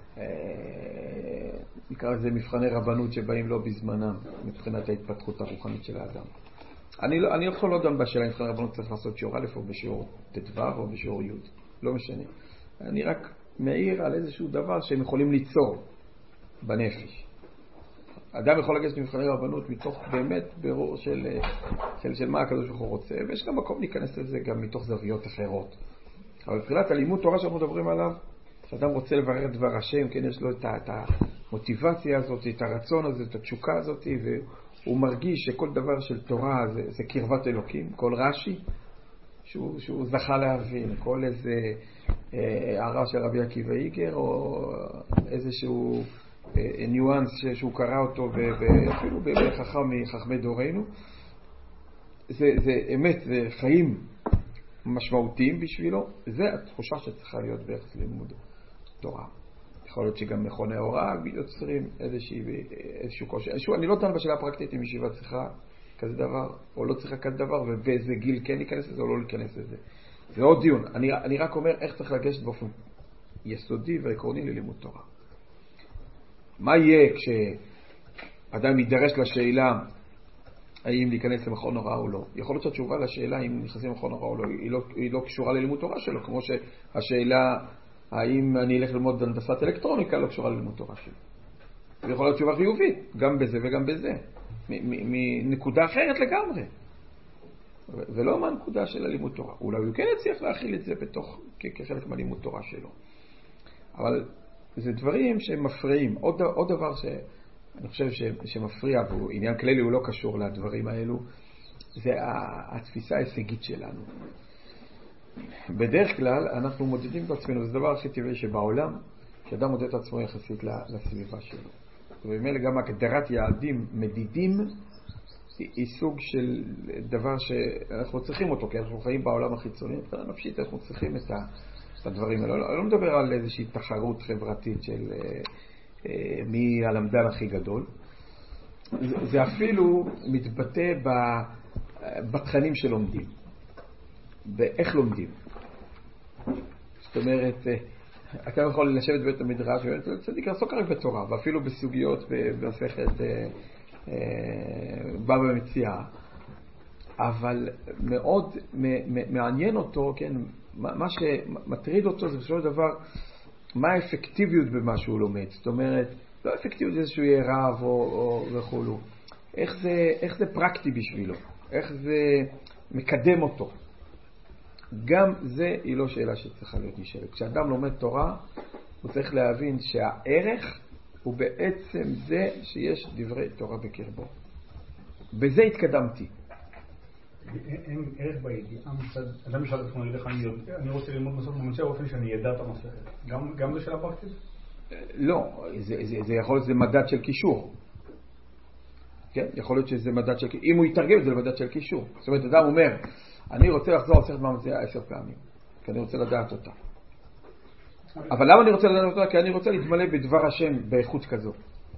נקרא לזה מבחני רבנות שבאים לא בזמנם מבחינת ההתפתחות הרוחנית של האדם. אני לא, אני יכול לא דן בשאלה מבחני רבנות צריך לעשות שיעור א' או בשיעור ט' או בשיעור י', לא משנה. אני רק מעיר על איזשהו דבר שהם יכולים ליצור בנפש. אדם יכול לגשת מבחני רבנות מתוך באמת ברור של, של, של מה הקדוש ברוך הוא רוצה, ויש גם מקום להיכנס לזה גם מתוך זוויות אחרות. אבל מבחינת הלימוד תורה שאנחנו מדברים עליו, שאדם רוצה לברר את דבר השם, כן, יש לו את, את המוטיבציה הזאת, את הרצון הזה, את התשוקה הזאת, והוא מרגיש שכל דבר של תורה זה, זה קרבת אלוקים, כל רש"י שהוא, שהוא זכה להבין, כל איזה הערה של רבי עקיבא איגר, או איזשהו אה, ניואנס שהוא קרא אותו, ואפילו בחכם מחכמי דורנו, זה, זה אמת, זה חיים משמעותיים בשבילו, זה התחושה שצריכה להיות ביחס ללימוד תורה. יכול להיות שגם מכוני הוראה יוצרים איזשהו, איזשהו קושי. שוב, אני לא דן בשאלה הפרקטית אם ישיבה צריכה כזה דבר, או לא צריכה כזה דבר, ובאיזה גיל כן להיכנס לזה או לא להיכנס לזה. זה עוד דיון. אני, אני רק אומר איך צריך לגשת באופן יסודי ועקרוני ללימוד תורה. מה יהיה כשאדם יידרש לשאלה האם להיכנס למכון הוראה או לא? יכול להיות שהתשובה לשאלה האם נכנסים למכון הוראה או לא, היא לא, היא לא קשורה ללימוד תורה שלו, כמו שהשאלה האם אני אלך ללמוד הנדסת אלקטרוניקה לא קשורה ללימוד תורה שלו. ויכול להיות תשובה חיובית, גם בזה וגם בזה, מנקודה אחרת לגמרי. ולא מהנקודה של הלימוד תורה. אולי הוא כן יצליח להכיל את זה בתוך, כחלק מהלימוד תורה שלו. אבל זה דברים שמפריעים. עוד, עוד דבר שאני חושב שמפריע, והוא עניין כללי, הוא לא קשור לדברים האלו, זה התפיסה ההישגית שלנו. בדרך כלל אנחנו מודדים את עצמנו, זה דבר הכי טבעי שבעולם, שאדם מודד את עצמו יחסית לסביבה שלו. ובמילא גם הגדרת יעדים מדידים, היא סוג של דבר שאנחנו צריכים אותו, כי אנחנו חיים בעולם החיצוני, מבחינה נפשית אנחנו צריכים את הדברים האלה. אני לא מדבר על איזושהי תחרות חברתית של מי הלמדן הכי גדול. זה אפילו מתבטא בתכנים שלומדים. באיך לומדים. זאת אומרת, אתה יכול לשבת בבית המדרש וצדיק לעסוק רק בתורה, ואפילו בסוגיות במסכת בא במציאה. אבל מאוד מעניין אותו, כן, מה שמטריד אותו זה בסופו של דבר, מה האפקטיביות במה שהוא לומד. זאת אומרת, לא אפקטיביות איזשהו יהיה רב או וכולו. איך זה, איך זה פרקטי בשבילו? איך זה מקדם אותו? גם זה היא לא שאלה שצריכה להיות נשאלת. כשאדם לומד תורה, הוא צריך להבין שהערך הוא בעצם זה שיש דברי תורה בקרבו. בזה התקדמתי. אין ערך בידיעה מצד, אדם ישאל את עצמו, אני רוצה ללמוד מסורת בממצא באופן שאני ידע את המסכת. גם זה שאלה פרקטית? לא, זה יכול להיות שזה מדד של קישור. כן? יכול להיות שזה מדד של קישור. אם הוא יתרגם את זה למדד של קישור. זאת אומרת, אדם אומר, אני רוצה לחזור מסכת בממצא עשר פעמים, כי אני רוצה לדעת אותה. אבל למה אני רוצה לדעת אותה? כי אני רוצה להתמלא בדבר השם באיכות כזו.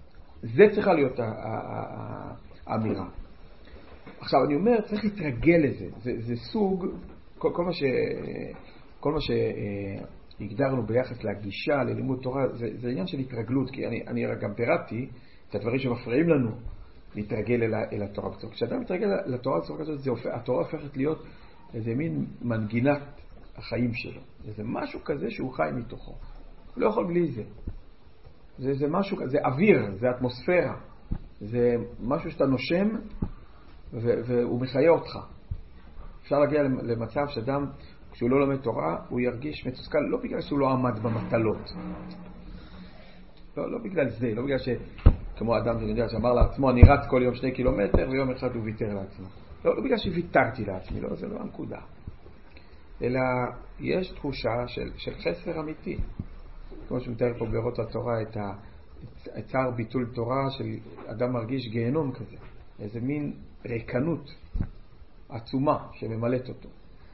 זה צריכה להיות האמירה. עכשיו אני אומר, צריך להתרגל לזה. זה, זה סוג, כל, כל מה ש, כל מה שהגדרנו ביחס להגישה, ללימוד תורה, זה, זה עניין של התרגלות, כי אני, אני גם פירטתי את הדברים שמפריעים לנו להתרגל אל, אל התורה בצורה. כשאדם מתרגל לתורה בצורה כזאת, זה הופך, התורה הופכת להיות איזה מין מנגינת החיים שלו. זה משהו כזה שהוא חי מתוכו. הוא לא יכול בלי זה. זה, זה משהו, זה אוויר, זה אטמוספירה. זה משהו שאתה נושם ו- והוא מחיה אותך. אפשר להגיע למצב שאדם, כשהוא לא לומד תורה, הוא ירגיש מתוסכל, לא בגלל שהוא לא עמד במטלות. לא, לא בגלל זה, לא בגלל ש... כמו אדם שנדע שאמר לעצמו, אני רץ כל יום שני קילומטר, ויום אחד הוא ויתר לעצמו. לא, לא בגלל שוויתרתי לעצמי, לא, זה לא הנקודה. אלא יש תחושה של, של חסר אמיתי. כמו שמתאר פה באורות התורה את הצער ביטול תורה של אדם מרגיש גיהנום כזה. איזה מין ריקנות עצומה שממלאת אותו.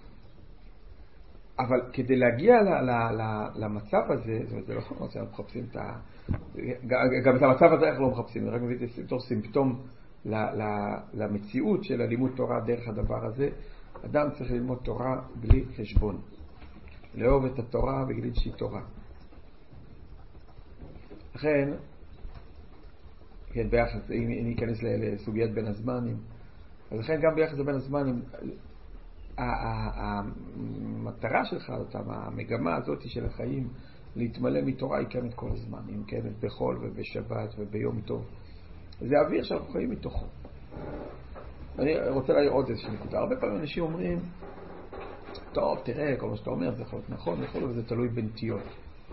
אבל כדי להגיע ל, ל, ל, למצב הזה, זאת אומרת, זה לא כמו שאנחנו מחפשים את ה... גם את המצב הזה אנחנו לא מחפשים, רק מביא את זה בתור סימפטום ל, ל, למציאות של הלימוד תורה דרך הדבר הזה. אדם צריך ללמוד תורה בלי חשבון. לאהוב את התורה בגלל שהיא תורה. לכן, כן, ביחס, אם אני אכנס לסוגיית בין הזמנים, אז לכן גם ביחס לבין הזמנים, המטרה שלך, המגמה הזאת של החיים, להתמלא מתורה היא קיימת כל הזמן, היא קיימת בחול ובשבת וביום טוב. זה אוויר שאנחנו חיים מתוכו. אני רוצה להעיר עוד איזושהי נקודה. הרבה פעמים אנשים אומרים, טוב, תראה, כל מה שאתה אומר זה יכול להיות נכון, יכול להיות, זה תלוי בנטיות.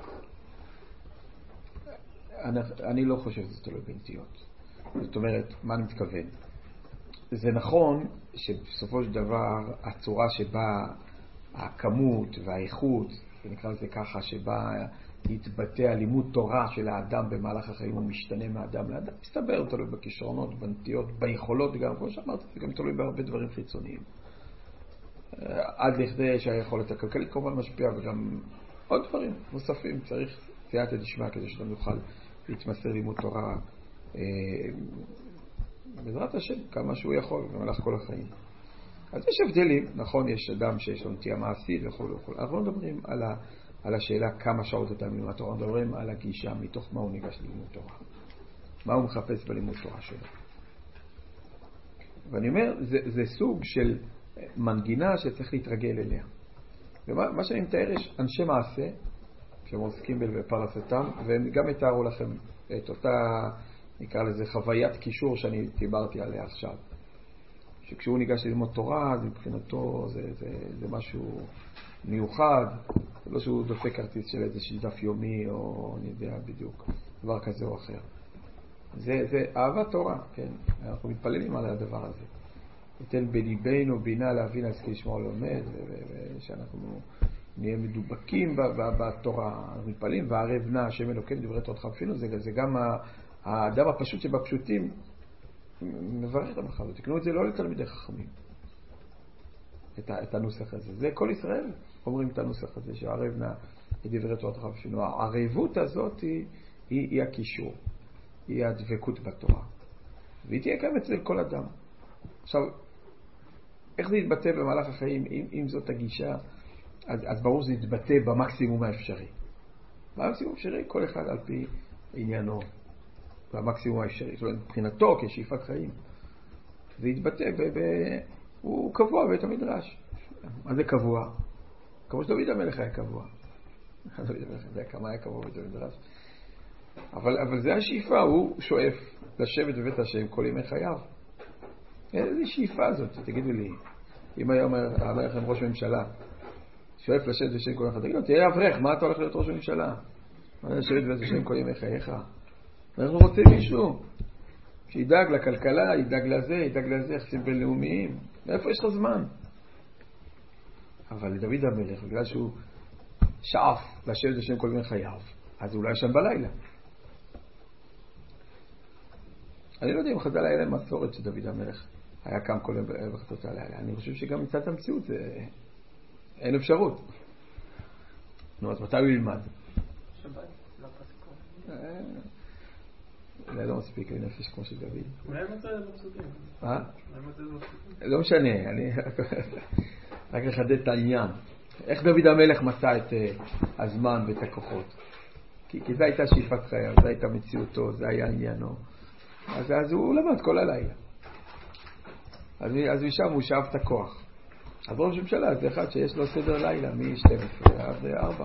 אני, אני לא חושב שזה תלוי בנטיות. זאת אומרת, מה אני מתכוון? זה נכון שבסופו של דבר הצורה שבה הכמות והאיכות, נקרא לזה ככה, שבה יתבטא הלימוד תורה של האדם במהלך החיים הוא משתנה מאדם לאדם, מסתבר, תלוי בכישרונות, בנטיות, ביכולות, גם כמו שאמרתי, זה גם תלוי בהרבה דברים חיצוניים. עד לכדי שהיכולת הכלכלית כמובן משפיעה, וגם עוד דברים נוספים, צריך סייעתא דשמיא כדי שאדם יוכל להתמסר לימוד תורה בעזרת השם, כמה שהוא יכול, במהלך כל החיים. אז יש הבדלים, נכון, יש אדם שיש לו נטייה מעשית וכו' וכו'. אנחנו לא מדברים על, ה, על השאלה כמה שעות אדם לימוד תורה, אנחנו מדברים על הגישה, מתוך מה הוא ניגש ללימוד תורה. מה הוא מחפש בלימוד תורה שלו. ואני אומר, זה, זה סוג של מנגינה שצריך להתרגל אליה. ומה מה שאני מתאר, יש אנשי מעשה, שהם עוסקים בפרנסתם, והם גם יתארו לכם את אותה, נקרא לזה חוויית קישור שאני דיברתי עליה עכשיו. שכשהוא ניגש ללמוד תורה, אז מבחינתו זה, זה, זה משהו מיוחד, זה לא שהוא דופק כרטיס של איזה דף יומי, או אני יודע בדיוק, דבר כזה או אחר. זה, זה אהבת תורה, כן? אנחנו מתפללים על הדבר הזה. ניתן בליבנו בינה להבין על סקי לשמוע לומד, ושאנחנו נהיה מדובקים בתורה, אנחנו מתפללים, והערב נע השם אלוקינו דברי תורתך בפינו, זה, זה גם האדם הפשוט שבפשוטים, מברך את המחר, תקנו את זה לא לתלמידי חכמים, את, את הנוסח הזה. זה כל ישראל אומרים את הנוסח הזה, שהערב נע דברי תורתך בפינו. הערבות הזאת היא, היא, היא הקישור, היא הדבקות בתורה, והיא תהיה גם אצל כל אדם. עכשיו, איך זה יתבטא במהלך החיים? אם, אם זאת הגישה, אז, אז ברור שזה יתבטא במקסימום האפשרי. במקסימום האפשרי, כל אחד על פי עניינו, במקסימום האפשרי. זאת אומרת, מבחינתו, כשאיפת חיים, זה יתבטא, ב, ב, הוא קבוע בבית המדרש. מה זה קבוע? כמו שדוד המלך היה קבוע. דוד המלך יודע כמה היה קבוע בבית המדרש. אבל, אבל זה השאיפה, הוא שואף לשבת בבית השם כל ימי חייו. איזה שאיפה הזאת, תגידו לי, אם היום אמר לכם ראש ממשלה, שואף לשבת בשם כל אחד, תגידו, תהיה אברך, מה אתה הולך להיות ראש ממשלה? מה זה לשבת בשם כל ימי חייך? אנחנו רוצים מישהו שידאג לכלכלה, ידאג לזה, ידאג לזה, יחסים בינלאומיים. מאיפה יש לך זמן? אבל לדוד המלך, בגלל שהוא שאף לשבת בשם כל ימי חייו, אז הוא לא ישן בלילה. אני לא יודע אם חז"ל היה להם מסורת שדוד המלך היה קם כל יום בחצות הלילה. אני חושב שגם מצד המציאות זה אין אפשרות. נו, אז מתי הוא ילמד? שבת, לא פסקו. זה לא מספיק לנפש כמו של דוד. אולי מצא את זה בפסוקים. אה? אולי מצא את זה בפסוקים. לא משנה, אני רק לחדד את העניין. איך דוד המלך מצא את הזמן ואת הכוחות? כי, כי זה הייתה שאיפת חייו, זה הייתה מציאותו, זה היה עניינו. אז, אז הוא למד כל הלילה. אז, אז משם הוא שאב את הכוח. אז ראש ממשלה זה אחד שיש לו סדר לילה מ-שתים עשרה עד ארבע.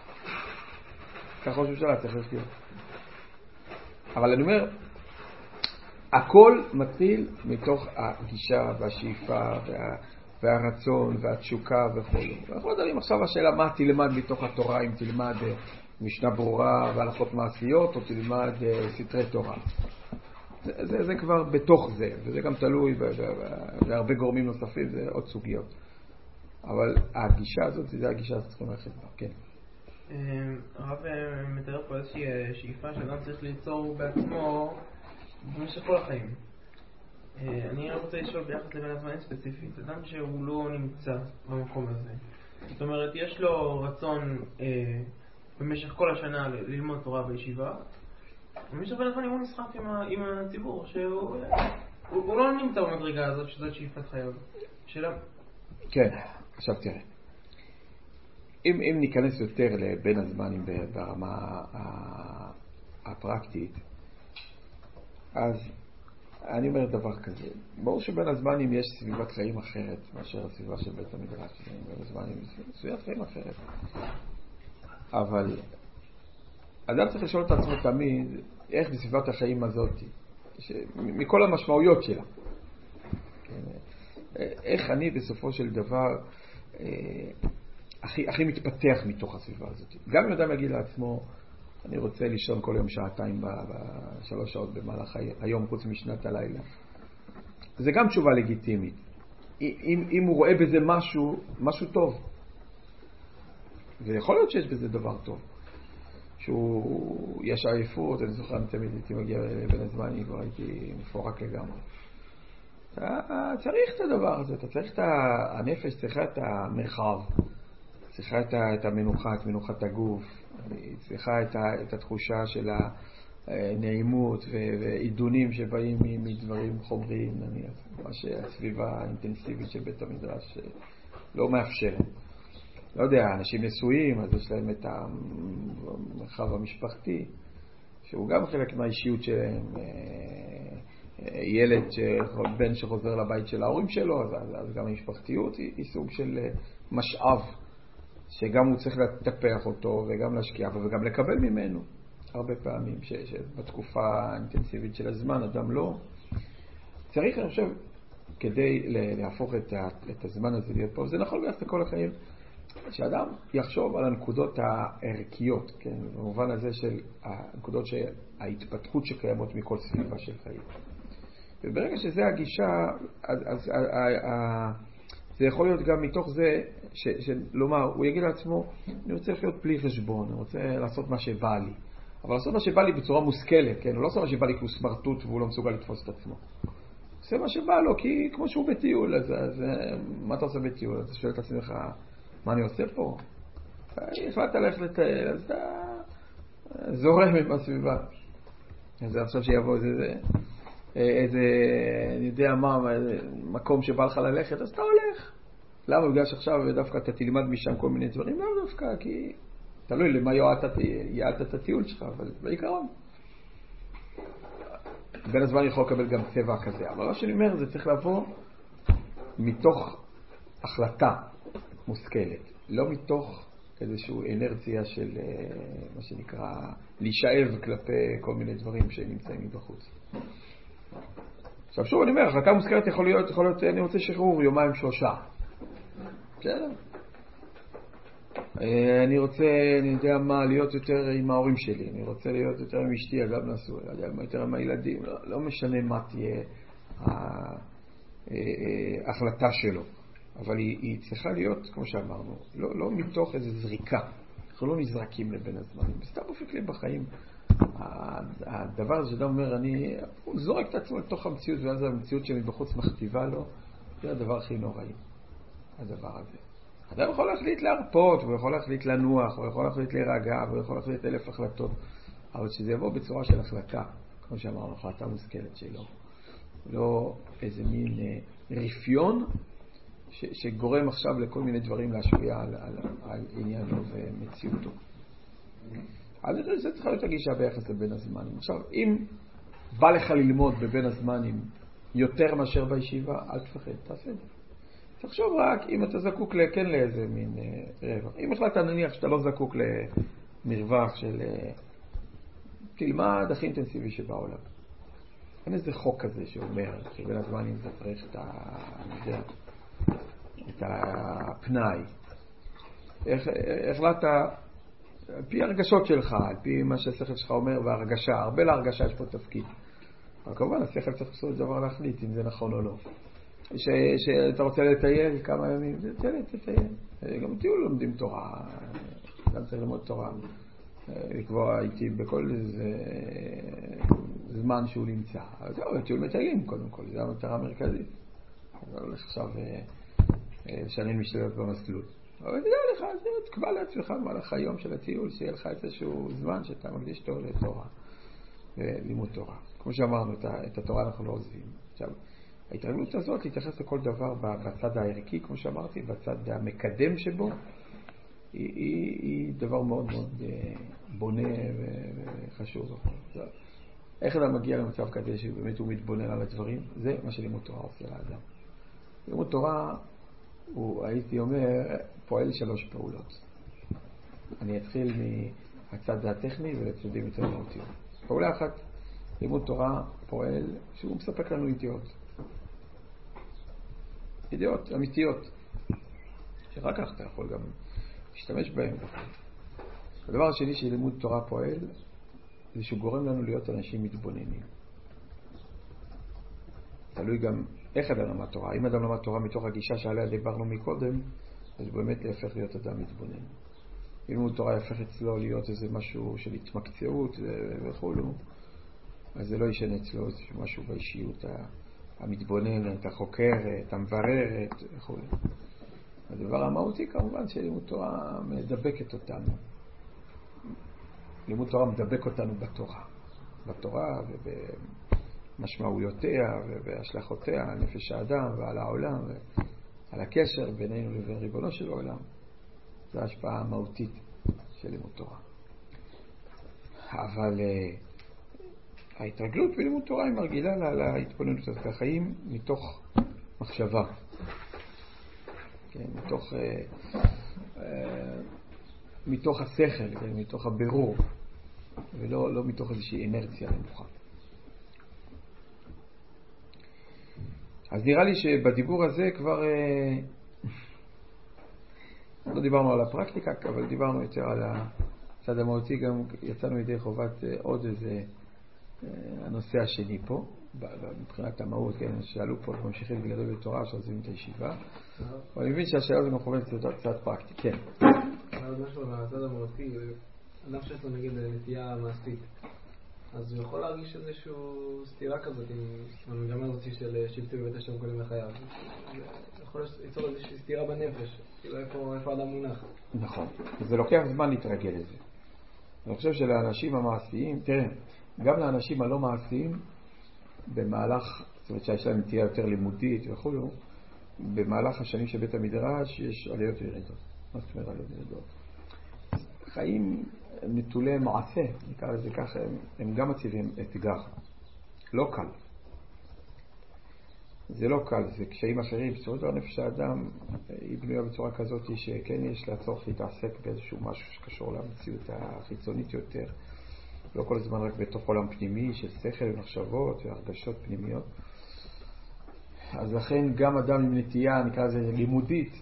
כך ראש ממשלה צריך להיות. אבל אני אומר, הכל מתחיל מתוך הגישה והשאיפה וה, והרצון והתשוקה וכל. אנחנו יודעים עכשיו השאלה מה תלמד מתוך התורה, אם תלמד משנה ברורה והלכות מעשיות או תלמד סתרי תורה. זה, זה, זה כבר בתוך זה, וזה גם תלוי בהרבה גורמים נוספים, זה עוד סוגיות. אבל הגישה הזאת, זה הגישה הזאת צריכים ללכת בה, כן. הרב מתאר פה איזושהי שאיפה שאדם צריך ליצור בעצמו במשך כל החיים. אני רוצה לשאול ביחס לבין הזמנים ספציפית, אדם שהוא לא נמצא במקום הזה. זאת אומרת, יש לו רצון במשך כל השנה ללמוד תורה בישיבה, במשך בין הזמנים הוא נסחף עם הציבור, שהוא לא נמצא במדרגה הזאת, שזאת שאיפת חייו. שאלה? כן, עכשיו תראה. אם, אם ניכנס יותר לבין הזמנים ברמה הפרקטית, אז אני אומר דבר כזה. ברור שבין הזמנים יש סביבת חיים אחרת מאשר הסביבה של בית המדרש. בין הזמנים יש סביבת חיים אחרת. אבל אדם צריך לשאול את עצמו תמיד איך בסביבת החיים הזאת, מכל המשמעויות שלה. איך אני בסופו של דבר הכי, הכי מתפתח מתוך הסביבה הזאת. גם אם אדם יגיד לעצמו, אני רוצה לישון כל יום שעתיים בשלוש שעות במהלך היום חוץ משנת הלילה. זה גם תשובה לגיטימית. אם, אם הוא רואה בזה משהו, משהו טוב. ויכול להיות שיש בזה דבר טוב. שהוא, יש עייפות, אני זוכר, אני תמיד הייתי מגיע בין הזמנים, כבר הייתי מפורק לגמרי. אתה צריך את הדבר הזה, אתה צריך את הנפש, צריכה את המרחב, צריכה את המנוחה, את מנוחת הגוף, צריכה את, את התחושה של הנעימות ועידונים שבאים מדברים חומריים, נניח, מה שהסביבה האינטנסיבית של בית המדרש לא מאפשרת. לא יודע, אנשים נשואים, אז יש להם את המרחב המשפחתי, שהוא גם חלק מהאישיות שלהם. ילד, בן שחוזר לבית של ההורים שלו, אז, אז גם המשפחתיות היא, היא סוג של משאב, שגם הוא צריך לטפח אותו וגם להשקיע בו וגם לקבל ממנו. הרבה פעמים ש, שבתקופה האינטנסיבית של הזמן אדם לא. צריך, אני חושב, כדי להפוך את, ה, את הזמן הזה להיות פה, זה נכון ביחס לכל החיים, שאדם יחשוב על הנקודות הערכיות, כן? במובן הזה של הנקודות שההתפתחות שקיימות מכל סביבה של חיים. וברגע שזה הגישה, אז, אז, אז, אז, זה יכול להיות גם מתוך זה, ש, שלומר, הוא יגיד לעצמו, אני רוצה לחיות בלי חשבון, אני רוצה לעשות מה שבא לי. אבל לעשות מה שבא לי בצורה מושכלת, כן? הוא לא עושה מה שבא לי כי הוא סמרטוט והוא לא מסוגל לתפוס את עצמו. עושה מה שבא לו, כי כמו שהוא בטיול, אז, אז מה אתה עושה בטיול? אז אתה שואל את עצמך, מה אני עושה פה? החלטת ללכת לטייל, אז אתה זורם עם הסביבה. אז עכשיו שיבוא איזה, איזה, איזה, אני יודע מה, איזה מקום שבא לך ללכת, אז אתה הולך. למה? בגלל שעכשיו דווקא אתה תלמד משם כל מיני דברים? לא דווקא, כי תלוי למה יעדת את הטיול שלך, אבל בעיקרון. בין הזמן יכול לקבל גם צבע כזה, אבל מה שאני אומר, זה צריך לבוא מתוך החלטה מושכלת, לא מתוך איזושהי אנרציה של מה שנקרא להישאב כלפי כל מיני דברים שנמצאים מבחוץ. עכשיו שוב אני אומר, החלטה מושכלת יכול להיות, יכול להיות, אני רוצה שחרור יומיים שלושה. בסדר? אני רוצה, אני יודע מה, להיות יותר עם ההורים שלי, אני רוצה להיות יותר עם אשתי, אגב נשוי, יותר עם הילדים, לא, לא משנה מה תהיה ההחלטה שלו. אבל היא, היא צריכה להיות, כמו שאמרנו, לא, לא מתוך איזו זריקה. אנחנו לא נזרקים לבין הזמנים. בסתם אופן כלי בחיים, הדבר הזה שאדם אומר, אני, הוא זורק את עצמו לתוך המציאות, ואז המציאות שמבחוץ מכתיבה לו, זה הדבר הכי נוראי, הדבר הזה. אדם יכול להחליט להרפות, הוא יכול להחליט לנוח, הוא יכול להחליט להירגע, הוא יכול להחליט אלף החלטות. אבל שזה יבוא בצורה של החלטה, כמו שאמרנו, החלטה מושכלת שלו. לא איזה מין רפיון ש, שגורם עכשיו לכל מיני דברים להשפיע על, על, על עניינו ומציאותו. אז זה צריך להיות הגישה ביחס לבין הזמנים. עכשיו, אם בא לך ללמוד בבין הזמנים יותר מאשר בישיבה, אל תפחד, תעשה את זה. תחשוב רק אם אתה זקוק כן לאיזה מין רווח. אם החלטת נניח שאתה לא זקוק למרווח של תלמד הכי אינטנסיבי שבעולם. אין איזה חוק כזה שאומר שבין הזמנים זה צריך את, ה... את הפנאי. איך, החלטת על פי הרגשות שלך, על פי מה שהשכל שלך אומר והרגשה. הרבה להרגשה יש פה תפקיד. אבל כמובן השכל צריך לעשות דבר להחליט אם זה נכון או לא. ש, שאתה רוצה לטייל כמה ימים, תטייל, תטייל. גם טיול לומדים תורה. גם צריך ללמוד תורה. לקבוע איתי בכל איזה זמן שהוא נמצא. אז זהו, טיול מטיילים קודם כל, זו המטרה המרכזית. אז לא הולך עכשיו לשנן משתלבות במסלול. אבל תדע לך, תקבע לעצמך במהלך היום של הטיול, שיהיה לך איזשהו זמן שאתה מקדיש אותו לתורה ולימוד תורה. כמו שאמרנו, את התורה אנחנו לא עוזבים. עכשיו, ההתרגלות הזאת להתייחס לכל דבר בצד הערכי, כמו שאמרתי, בצד המקדם שבו, היא, היא, היא דבר מאוד מאוד בונה וחשוב. איך אדם מגיע למצב כזה שבאמת הוא מתבונן על הדברים? זה מה שלימוד תורה עושה לאדם. לימוד תורה הוא, הייתי אומר, פועל שלוש פעולות. אני אתחיל מהצד הטכני ולצדדים יותר מהותיות. פעולה אחת, לימוד תורה פועל שהוא מספק לנו ידיעות. ידיעות אמיתיות. שרק כך אתה יכול גם להשתמש בהם. הדבר השני שלימוד תורה פועל זה שהוא גורם לנו להיות אנשים מתבוננים. תלוי גם איך אדם למד תורה. אם אדם למד תורה מתוך הגישה שעליה דיברנו מקודם, אז באמת להפך להיות אדם מתבונן. אם לימוד תורה יהפך אצלו להיות איזה משהו של התמקצעות וכו', אז זה לא ישנה אצלו איזה משהו באישיות המתבוננת, החוקרת, המבררת וכו'. הדבר המהותי כמובן שלימוד תורה מדבקת אותנו. לימוד תורה מדבק אותנו בתורה. בתורה ובמשמעויותיה ובהשלכותיה על נפש האדם ועל העולם ועל הקשר בינינו לבין ריבונו של העולם. זו ההשפעה המהותית של לימוד תורה. אבל ההתרגלות בלימוד תורה היא מרגילה להתבוננות הזאת החיים מתוך מחשבה. כן, מתוך, אה, אה, מתוך השכל, כן, מתוך הבירור, ולא לא מתוך איזושהי אינרציה נמוכה. אז נראה לי שבדיבור הזה כבר, אה, לא דיברנו על הפרקטיקה, אבל דיברנו יותר על הצד המהותי, גם יצאנו ידי חובת אה, עוד איזה, אה, הנושא השני פה. מבחינת המהות, כן, שאלו פה, ממשיכים בגדול בתורה, שעוזבים את הישיבה. אבל אני מבין שהשאלה הזו מכוונת קצת פרקטית, כן. אבל משהו מהצד המהותי, אדם שיש לו נגיד נטייה מעשית, אז הוא יכול להרגיש איזושהי סתירה כזאת עם המגמה הזאת של שבטי בבית השם כל ימי חייו. יכול ליצור איזושהי סתירה בנפש, כאילו איפה האדם מונח. נכון, זה לוקח זמן להתרגל לזה. אני חושב שלאנשים המעשיים, תראה, גם לאנשים הלא מעשיים, במהלך, זאת אומרת שיש להם נטייה יותר לימודית וכו', במהלך השנים של בית המדרש יש עליות וירידות. מה זאת אומרת עליות וירידות? חיים נטולי מעשה, נקרא לזה ככה, הם, הם גם מציבים אתגר. לא קל. זה לא קל, זה קשיים אחרים. בסופו של דבר נפש האדם היא בנויה בצורה כזאת שכן יש לה צורך להתעסק באיזשהו משהו שקשור למציאות החיצונית יותר. לא כל הזמן רק בתוך עולם פנימי של שכל ומחשבות והרגשות פנימיות. אז לכן גם אדם עם נטייה, נקרא לזה לימודית,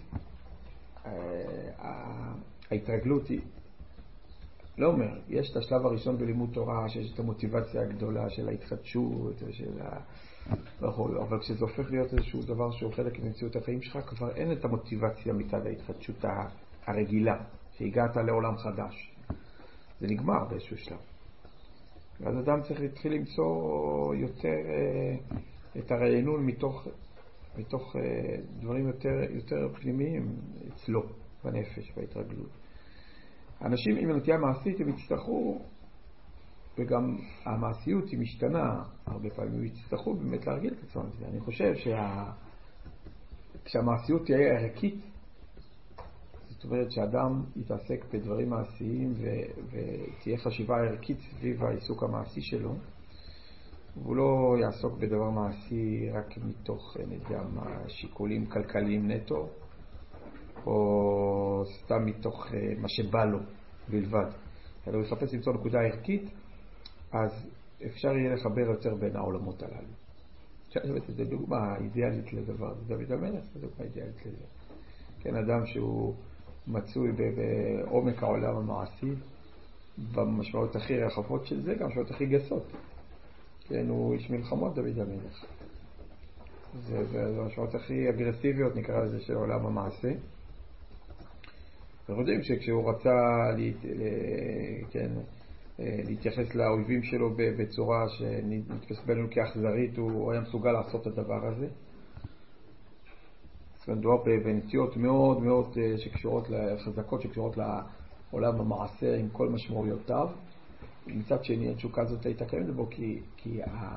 ההתרגלות היא, לא אומר, יש את השלב הראשון בלימוד תורה, שיש את המוטיבציה הגדולה של ההתחדשות, של ה... אבל כשזה הופך להיות איזשהו דבר שהוא חלק ממציאות החיים שלך, כבר אין את המוטיבציה מצד ההתחדשות הרגילה, שהגעת לעולם חדש. זה נגמר באיזשהו שלב. ואז אדם צריך להתחיל למצוא יותר את הרענון מתוך, מתוך דברים יותר, יותר פנימיים אצלו, בנפש, בהתרגלות. אנשים עם נטייה מעשית הם יצטרכו וגם המעשיות היא משתנה, הרבה פעמים יצטרכו באמת להרגיל את עצמם. אני חושב שכשהמעשיות תהיה ערכית, זאת אומרת שאדם יתעסק בדברים מעשיים ותהיה חשיבה ערכית סביב העיסוק המעשי שלו, והוא לא יעסוק בדבר מעשי רק מתוך, אני יודע מה, שיקולים כלכליים נטו, או סתם מתוך מה שבא לו בלבד. אלא הוא יחפש למצוא נקודה ערכית, אז אפשר יהיה לחבר יותר בין העולמות הללו. זו דוגמה אידיאלית לדבר, זה דוד המלך, זו דוגמה אידיאלית לזה. כן, אדם שהוא מצוי בעומק העולם המעשי, במשמעות הכי רחבות של זה, גם משמעות הכי גסות. כן, הוא איש מלחמות דוד המלך. זה, זה, זה המשמעות הכי אגרסיביות, נקרא לזה, של עולם המעשה. אנחנו יודעים שכשהוא רצה להת, כן, להתייחס לאויבים שלו בצורה שנתפס בינינו כאכזרית, הוא היה מסוגל לעשות את הדבר הזה. מדובר בנטיות מאוד מאוד שקשורות, חזקות שקשורות לעולם המעשה עם כל משמעויותיו. מצד שני, התשוקה הזאת הייתה קיימת בו, כי, כי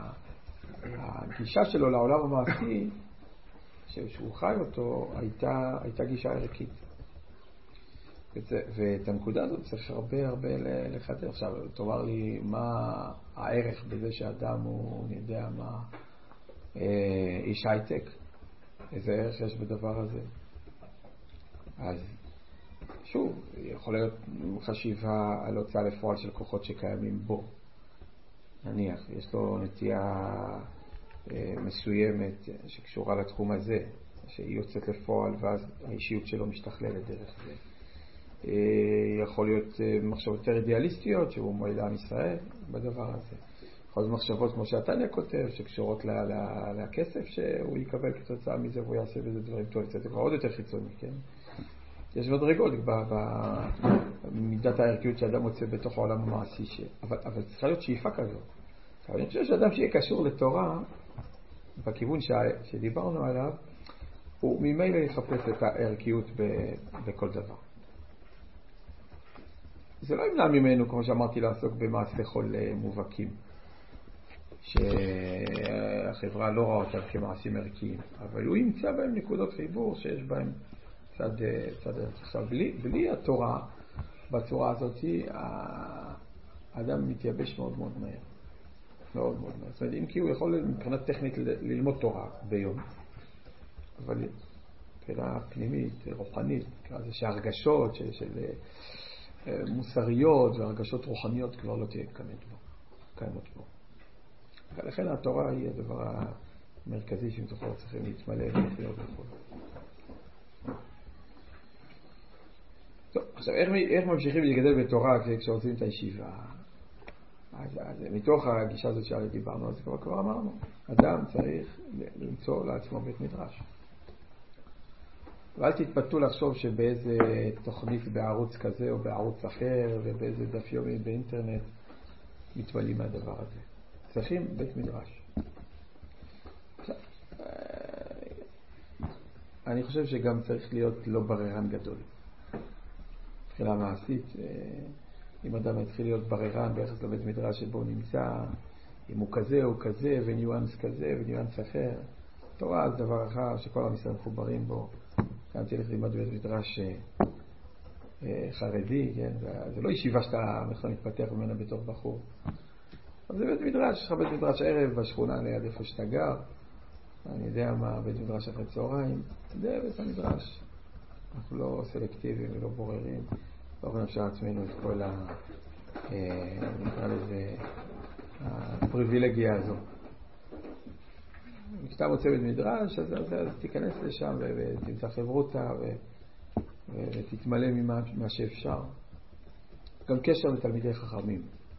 הגישה שלו לעולם המעשי, שהוא חי אותו, הייתה, הייתה גישה ערכית. וזה, ואת הנקודה הזאת צריך הרבה הרבה לחדש. עכשיו, תאמר לי מה הערך בזה שאדם הוא, אני יודע מה, איש הייטק. איזה ערך יש בדבר הזה. אז שוב, יכול להיות חשיבה על הוצאה לפועל של כוחות שקיימים בו. נניח, יש לו נטייה מסוימת שקשורה לתחום הזה, שהיא יוצאת לפועל ואז האישיות שלו משתכללת דרך זה. יכול להיות מחשבות יותר אידיאליסטיות שהוא מועיל לעם ישראל בדבר הזה. יכול להיות מחשבות כמו שהתניה כותב שקשורות לכסף שהוא יקבל כתוצאה מזה והוא יעשה בזה דברים טובים. זה כבר עוד יותר חיצוני, כן? יש מדרגות במידת הערכיות שאדם מוצא בתוך העולם המעשי ש... אבל, אבל צריכה להיות שאיפה כזו. אבל אני חושב שאדם שיהיה קשור לתורה בכיוון ש... שדיברנו עליו, הוא ממילא יחפש את הערכיות ב... בכל דבר. זה לא ימנע ממנו, כמו שאמרתי, לעסוק במעשה חול מובהקים, שהחברה לא רואה אותם כמעשים ערכיים, אבל הוא ימצא בהם נקודות חיבור שיש בהם צד, צד עכשיו, בלי, בלי התורה, בצורה הזאת, האדם מתייבש מאוד מאוד מהר. מאוד מאוד מהר. זאת אומרת, אם כי הוא יכול מבחינת טכנית ללמוד תורה ביום, אבל מבחינה פנימית, רוחנית, זה שהרגשות של, של מוסריות והרגשות רוחניות כבר לא תהיה קיימות בו. קיימות בו. ולכן התורה היא הדבר המרכזי שמתוכו צריכים להתמלא ולחיות וכו'. טוב, עכשיו, איך, איך ממשיכים להתגדל בתורה כשעושים את הישיבה? אז, אז מתוך הגישה הזאת שהרי דיברנו, אז כבר, כבר אמרנו, אדם צריך למצוא לעצמו בית מדרש. ואל תתפתו לחשוב שבאיזה תוכנית בערוץ כזה או בערוץ אחר ובאיזה דף יומי באינטרנט מתמלאים מהדבר הזה. צריכים בית מדרש. אני חושב שגם צריך להיות לא בררן גדול. מבחינה מעשית, אם אדם יתחיל להיות בררן ביחס לבית מדרש שבו הוא נמצא, אם הוא כזה או כזה וניואנס כזה וניואנס אחר, תורה זה דבר אחד שכל המסערים מחוברים בו. כאן תלך ללמוד בית מדרש חרדי, כן? זה לא ישיבה שאתה בכלל מתפתח ממנה בתור בחור. אבל זה בית מדרש, יש לך בית מדרש ערב בשכונה ליד איפה שאתה גר. אני יודע מה, בית מדרש אחרי צהריים. זה בית המדרש. אנחנו לא סלקטיביים ולא בוררים. לא יכולים אפשר עצמנו את כל ה... נקרא לזה, הפריבילגיה הזו. כשאתה מוצא בית מדרש, אז, אז, אז תיכנס לשם ותמצא חברותה ו, ותתמלא ממה שאפשר. גם קשר לתלמידי חכמים.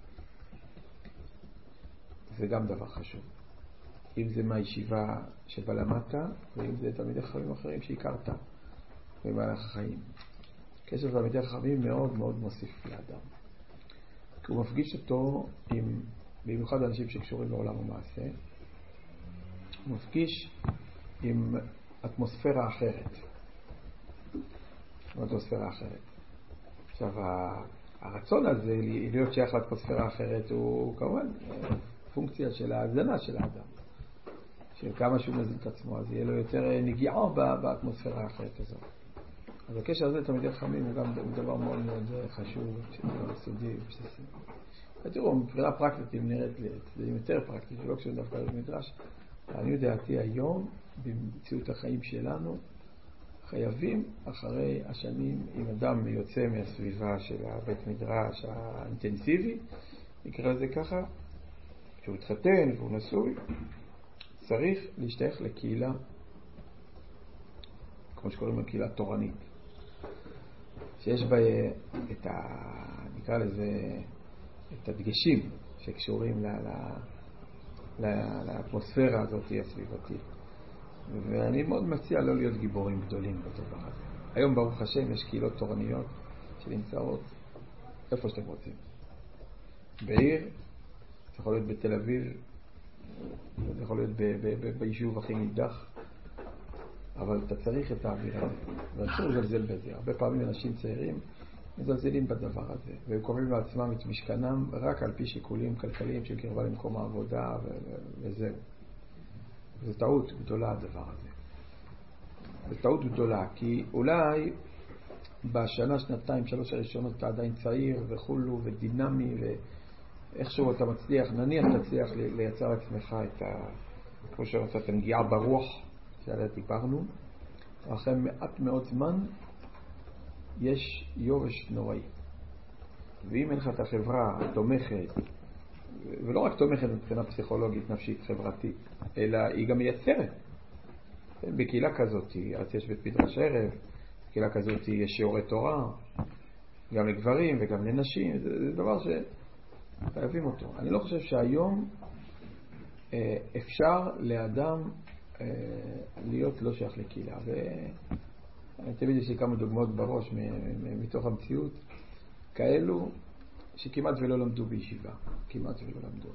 זה גם דבר חשוב. אם זה מהישיבה שבה למדת, ואם זה תלמידי חכמים אחרים שהכרת במהלך החיים. קשר לתלמידי חכמים מאוד מאוד מוסיף לאדם. כי הוא מפגיש אותו עם, במיוחד אנשים שקשורים לעולם המעשה, הוא מפגיש עם אטמוספירה אחרת. אטמוספירה אחרת. עכשיו, הרצון הזה להיות שייך לאטמוספירה אחרת הוא כמובן פונקציה של ההזנה של האדם. של כמה שהוא מזין את עצמו, אז יהיה לו יותר נגיעה באטמוספירה האחרת הזאת. אז הקשר הזה תלמידי חכמים הוא גם דבר מאוד מאוד חשוב, יסודי ובסיסי. תראו, מבחינה פרקטית, אם נראית לי, זה יותר פרקטית, שלא כשזה דווקא במדרש, אני דעתי היום, במציאות החיים שלנו, חייבים אחרי השנים, אם אדם יוצא מהסביבה של הבית מדרש האינטנסיבי, נקרא לזה ככה, כשהוא התחתן והוא נשוי, צריך להשתייך לקהילה, כמו שקוראים לקהילה תורנית, שיש בה את ה... נקרא לזה, את הדגשים שקשורים ל... ל... ל... לאטמוספירה הזאת הסביבתית. ואני מאוד מציע לא להיות גיבורים גדולים בדבר הזה. היום ברוך השם יש קהילות תורניות שנמצאות איפה שאתם רוצים. בעיר, זה יכול להיות בתל אביב, זה יכול להיות ב- ב- ב- ביישוב הכי נידח, אבל אתה צריך את האוויר הזה. ואסור לזלזל בזה. הרבה פעמים אנשים צעירים מזלזלים בדבר הזה, והם קוראים לעצמם את משכנם רק על פי שיקולים כלכליים של קרבה למקום העבודה ו- ו- וזהו. זו טעות גדולה הדבר הזה. זו טעות גדולה, כי אולי בשנה, שנתיים, שלוש הראשונות אתה עדיין צעיר וכולו ודינמי ואיכשהו אתה מצליח, נניח תצליח לייצר לעצמך את ה... כמו שרצה, את הנגיעה ברוח שעליה דיברנו. אחרי מעט מאוד זמן יש יורש נוראי. ואם אין לך את החברה התומכת, ולא רק תומכת מבחינה פסיכולוגית, נפשית, חברתית, אלא היא גם מייצרת. בקהילה כזאת, אז יש בית מדרש ערב, בקהילה כזאת יש שיעורי תורה, גם לגברים וגם לנשים, זה, זה דבר שחייבים אותו. אני לא חושב שהיום אה, אפשר לאדם אה, להיות לא שייך לקהילה. ואני תמיד יש לי כמה דוגמאות בראש מתוך המציאות, כאלו שכמעט ולא למדו בישיבה, כמעט ולא למדו.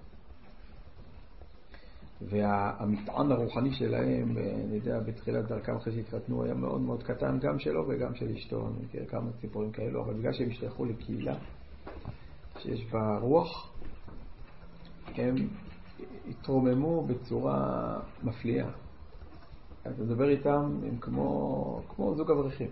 והמטען הרוחני שלהם, אני יודע, בתחילת דרכם אחרי שהתחתנו, היה מאוד מאוד קטן, גם שלו וגם של אשתו. אני מכיר כמה סיפורים כאלו, אבל בגלל שהם השתייכו לקהילה שיש בה רוח, הם התרוממו בצורה מפליאה. אתה מדבר איתם, הם כמו, כמו זוג אברכים.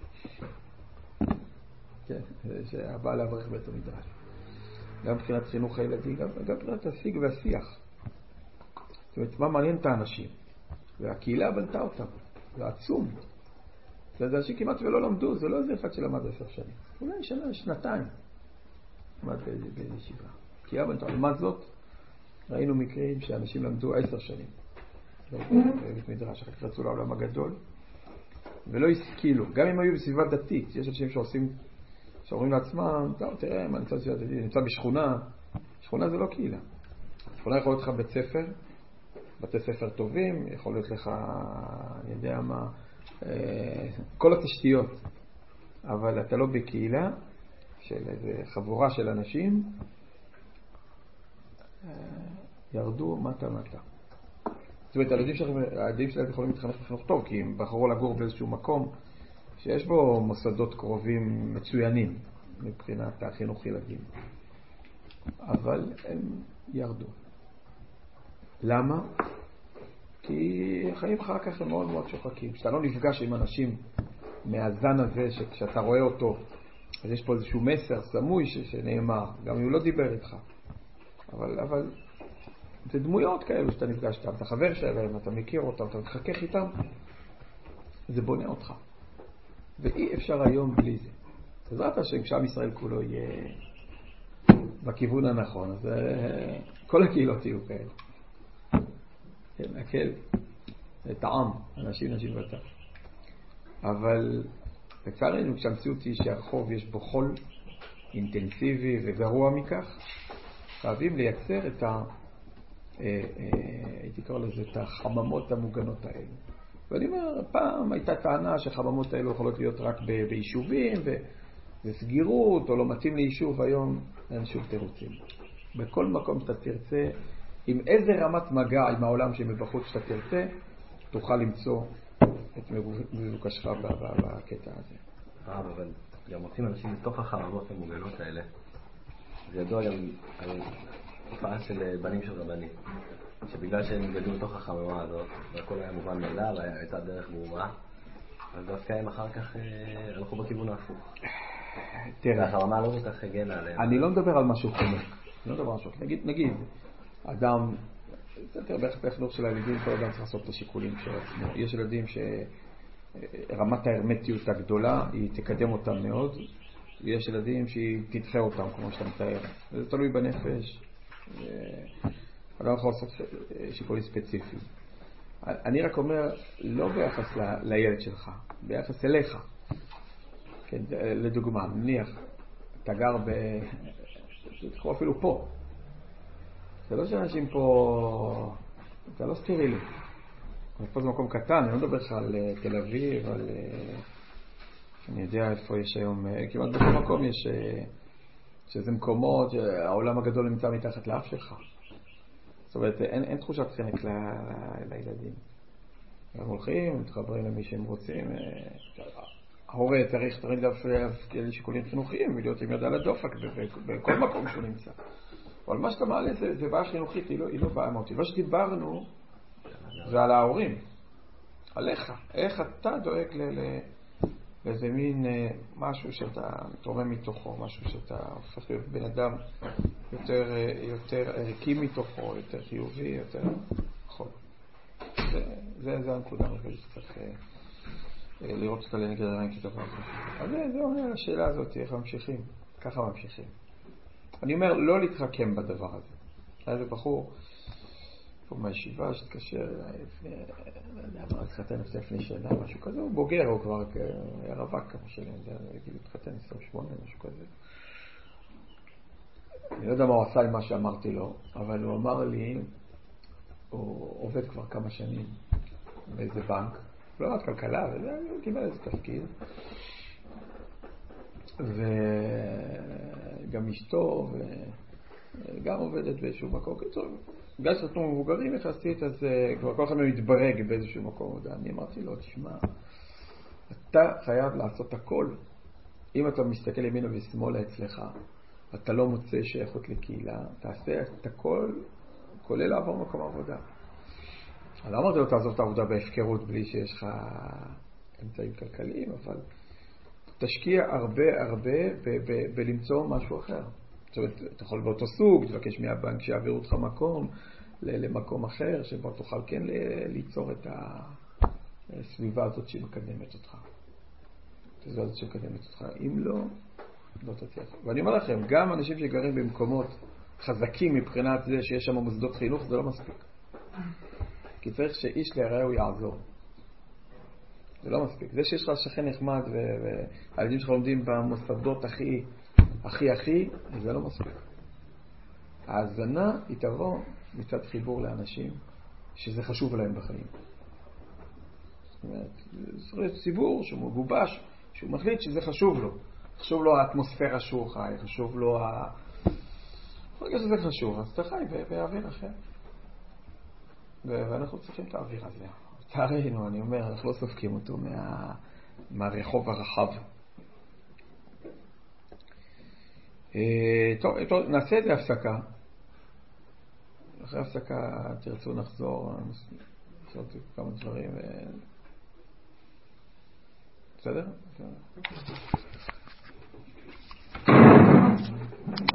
כן, שהבא לאברך בית המדרש. גם מבחינת חינוך הילדים, גם, גם מבחינת השיג והשיח. זאת אומרת, מה מעניין את האנשים? והקהילה בנתה אותם. זה עצום. זה אנשים כמעט ולא למדו, זה לא איזה אחד שלמד עשר שנים. אולי שנה, שנתיים. למד בישיבה. קהילה בנתה. לעומת זאת, ראינו מקרים שאנשים למדו עשר שנים. בבית מדרש, אחר כך רצו לעולם הגדול. ולא השכילו. גם אם היו בסביבה דתית, יש אנשים שעושים, שאומרים לעצמם, טוב, תראה, מה נמצא בסביבה דתית? נמצא בשכונה. שכונה זה לא קהילה. שכונה יכול להיות לך בית ספר, בתי ספר טובים, יכול להיות לך, אני יודע מה, כל התשתיות, אבל אתה לא בקהילה של איזו חבורה של אנשים, ירדו מטה מטה. זאת אומרת, הילדים שלהם יכולים להתחנך בחינוך טוב, כי הם בחרו לגור באיזשהו מקום שיש בו מוסדות קרובים מצוינים מבחינת החינוך ילדים. אבל הם ירדו. למה? כי חיים אחר כך הם מאוד מאוד שוחקים. כשאתה לא נפגש עם אנשים מהזן הזה, שכשאתה רואה אותו, אז יש פה איזשהו מסר סמוי שנאמר, גם אם הוא לא דיבר איתך. אבל, אבל זה דמויות כאלו שאתה נפגש איתם, אתה חבר שלהם, אתה מכיר אותם, אתה מתחכך איתם, זה בונה אותך. ואי אפשר היום בלי זה. בעזרת השם, כשעם ישראל כולו יהיה בכיוון הנכון, אז כל הקהילות יהיו כאלה. כן, הקהל, את העם, אנשים, נשים ואתה. אבל לצערנו, כשהמציאות היא שהרחוב יש בו חול אינטנסיבי וגרוע מכך, חייבים לייצר את ה... הייתי קורא לזה את החממות המוגנות האלו. ואני אומר, פעם הייתה טענה שחממות האלו יכולות להיות רק ב- ביישובים וסגירות, או לא מתאים ליישוב. היום אין שוב תירוצים. בכל מקום שאתה תרצה, עם איזה רמת מגע עם העולם שמבחוץ שאתה תרצה, תוכל למצוא את מבוקשך בקטע הזה. אבל גם מוצאים אנשים בתוך החממות המוגנות האלה. זה ידוע גם על תופעה של בנים של רבנים, שבגלל שהם גדלו בתוך החממה הזאת, והכל היה מובן מאליו, הייתה דרך ברורה, אז דווקא הם אחר כך הלכו בכיוון ההפוך. תראה, החממה לא כל כך הגנה עליהם. אני לא מדבר על משהו חומק. אני לא מדבר על משהו. נגיד, נגיד, אדם, תראה, בערך בחינוך של הילדים, כל אדם צריך לעשות את השיקולים של עצמו. יש ילדים שרמת ההרמטיות הגדולה, היא תקדם אותם מאוד. יש ילדים שהיא תדחה אותם, כמו שאתה מתאר. זה תלוי בנפש. אדם יכול לעשות שיקולים ספציפיים. אני רק אומר, לא ביחס ל, לילד שלך, ביחס אליך. כן, לדוגמה, נניח, אתה גר ב... תקחו אפילו פה. זה לא שאנשים פה... זה לא סטרילי. פה זה מקום קטן, אני לא מדבר לך על תל אביב, על... אני יודע איפה יש היום... כמעט בכל מקום יש... שזה מקומות, העולם הגדול נמצא מתחת לאף שלך. זאת אומרת, אין, אין תחושת חנק ל... לילדים. הם הולכים, מתחברים למי שהם רוצים. ההורה צריך תמיד להפקיע שיקולים חינוכיים ולהיות עם יד על הדופק בכל מקום שהוא נמצא. אבל מה שאתה מעלה זה, זה בעיה חינוכית, היא לא, היא לא בעיה מהותית. מה שדיברנו זה על ההורים. עליך. איך אתה דואג ל, ל, לאיזה מין משהו שאתה מתרומם מתוכו, משהו שאתה הופך להיות בן אדם יותר, יותר ערכי מתוכו, יותר חיובי, יותר... נכון. זה, זה, זה הנקודה המרכזית שצריך לראות אותה לנגד העיניים כדבר הזה. אז זה, זה אומר השאלה הזאת, איך ממשיכים? ככה ממשיכים. אני אומר, לא להתחכם בדבר הזה. היה זה בחור פה מהישיבה שתקשר לפני, לא יודע מה, התחתן לפני שנה, משהו כזה, הוא בוגר, הוא כבר היה רווק כמה שנים, הוא התחתן עשרים ושמונה, משהו כזה. אני לא יודע מה הוא עשה עם מה שאמרתי לו, אבל הוא אמר לי, הוא עובד כבר כמה שנים באיזה בנק, לא רק כלכלה, הוא קיבל איזה תפקיד. וגם אשתו, וגם עובדת באיזשהו מקום. בגלל שאנחנו מבוגרים יחסית, אז כבר כל אחד מתברג באיזשהו מקום. אני אמרתי לו, תשמע, אתה חייב לעשות הכל. אם אתה מסתכל ימינה ושמאלה אצלך, אתה לא מוצא שייכות לקהילה, תעשה את הכל, כולל לעבור מקום עבודה. אני לא אמרתי לו, תעזוב את העבודה בהפקרות בלי שיש לך אמצעים כלכליים, אבל תשקיע הרבה הרבה ב- ב- בלמצוא משהו אחר. זאת אומרת, אתה יכול באותו סוג, תבקש מהבנק שיעבירו אותך מקום למקום אחר, שבו תוכל כן ליצור את הסביבה הזאת שמקדמת אותך. את הסביבה הזאת שמקדמת אותך. אם לא, לא תצליח. ואני אומר לכם, גם אנשים שגרים במקומות חזקים מבחינת זה שיש שם מוסדות חינוך, זה לא מספיק. כי צריך שאיש לרעהו יעזור. זה לא מספיק. זה שיש לך שכן נחמד והילדים שלך לומדים במוסדות הכי, הכי, הכי, זה לא מספיק. ההזנה היא תבוא מצד חיבור לאנשים שזה חשוב להם בחיים. זאת אומרת, זה ציבור שהוא מגובש, שהוא מחליט שזה חשוב לו. חשוב לו האטמוספירה שהוא חי, חשוב לו ה... ברגע שזה חשוב, אז אתה חי באוויר אחר. ואנחנו צריכים את האוויר הזה. לצערנו, אני אומר, אנחנו לא סופקים אותו מה... מהרחוב הרחב. טוב, טוב, נעשה את זה הפסקה. אחרי הפסקה תרצו נחזור, נעשה כמה דברים. בסדר? בסדר.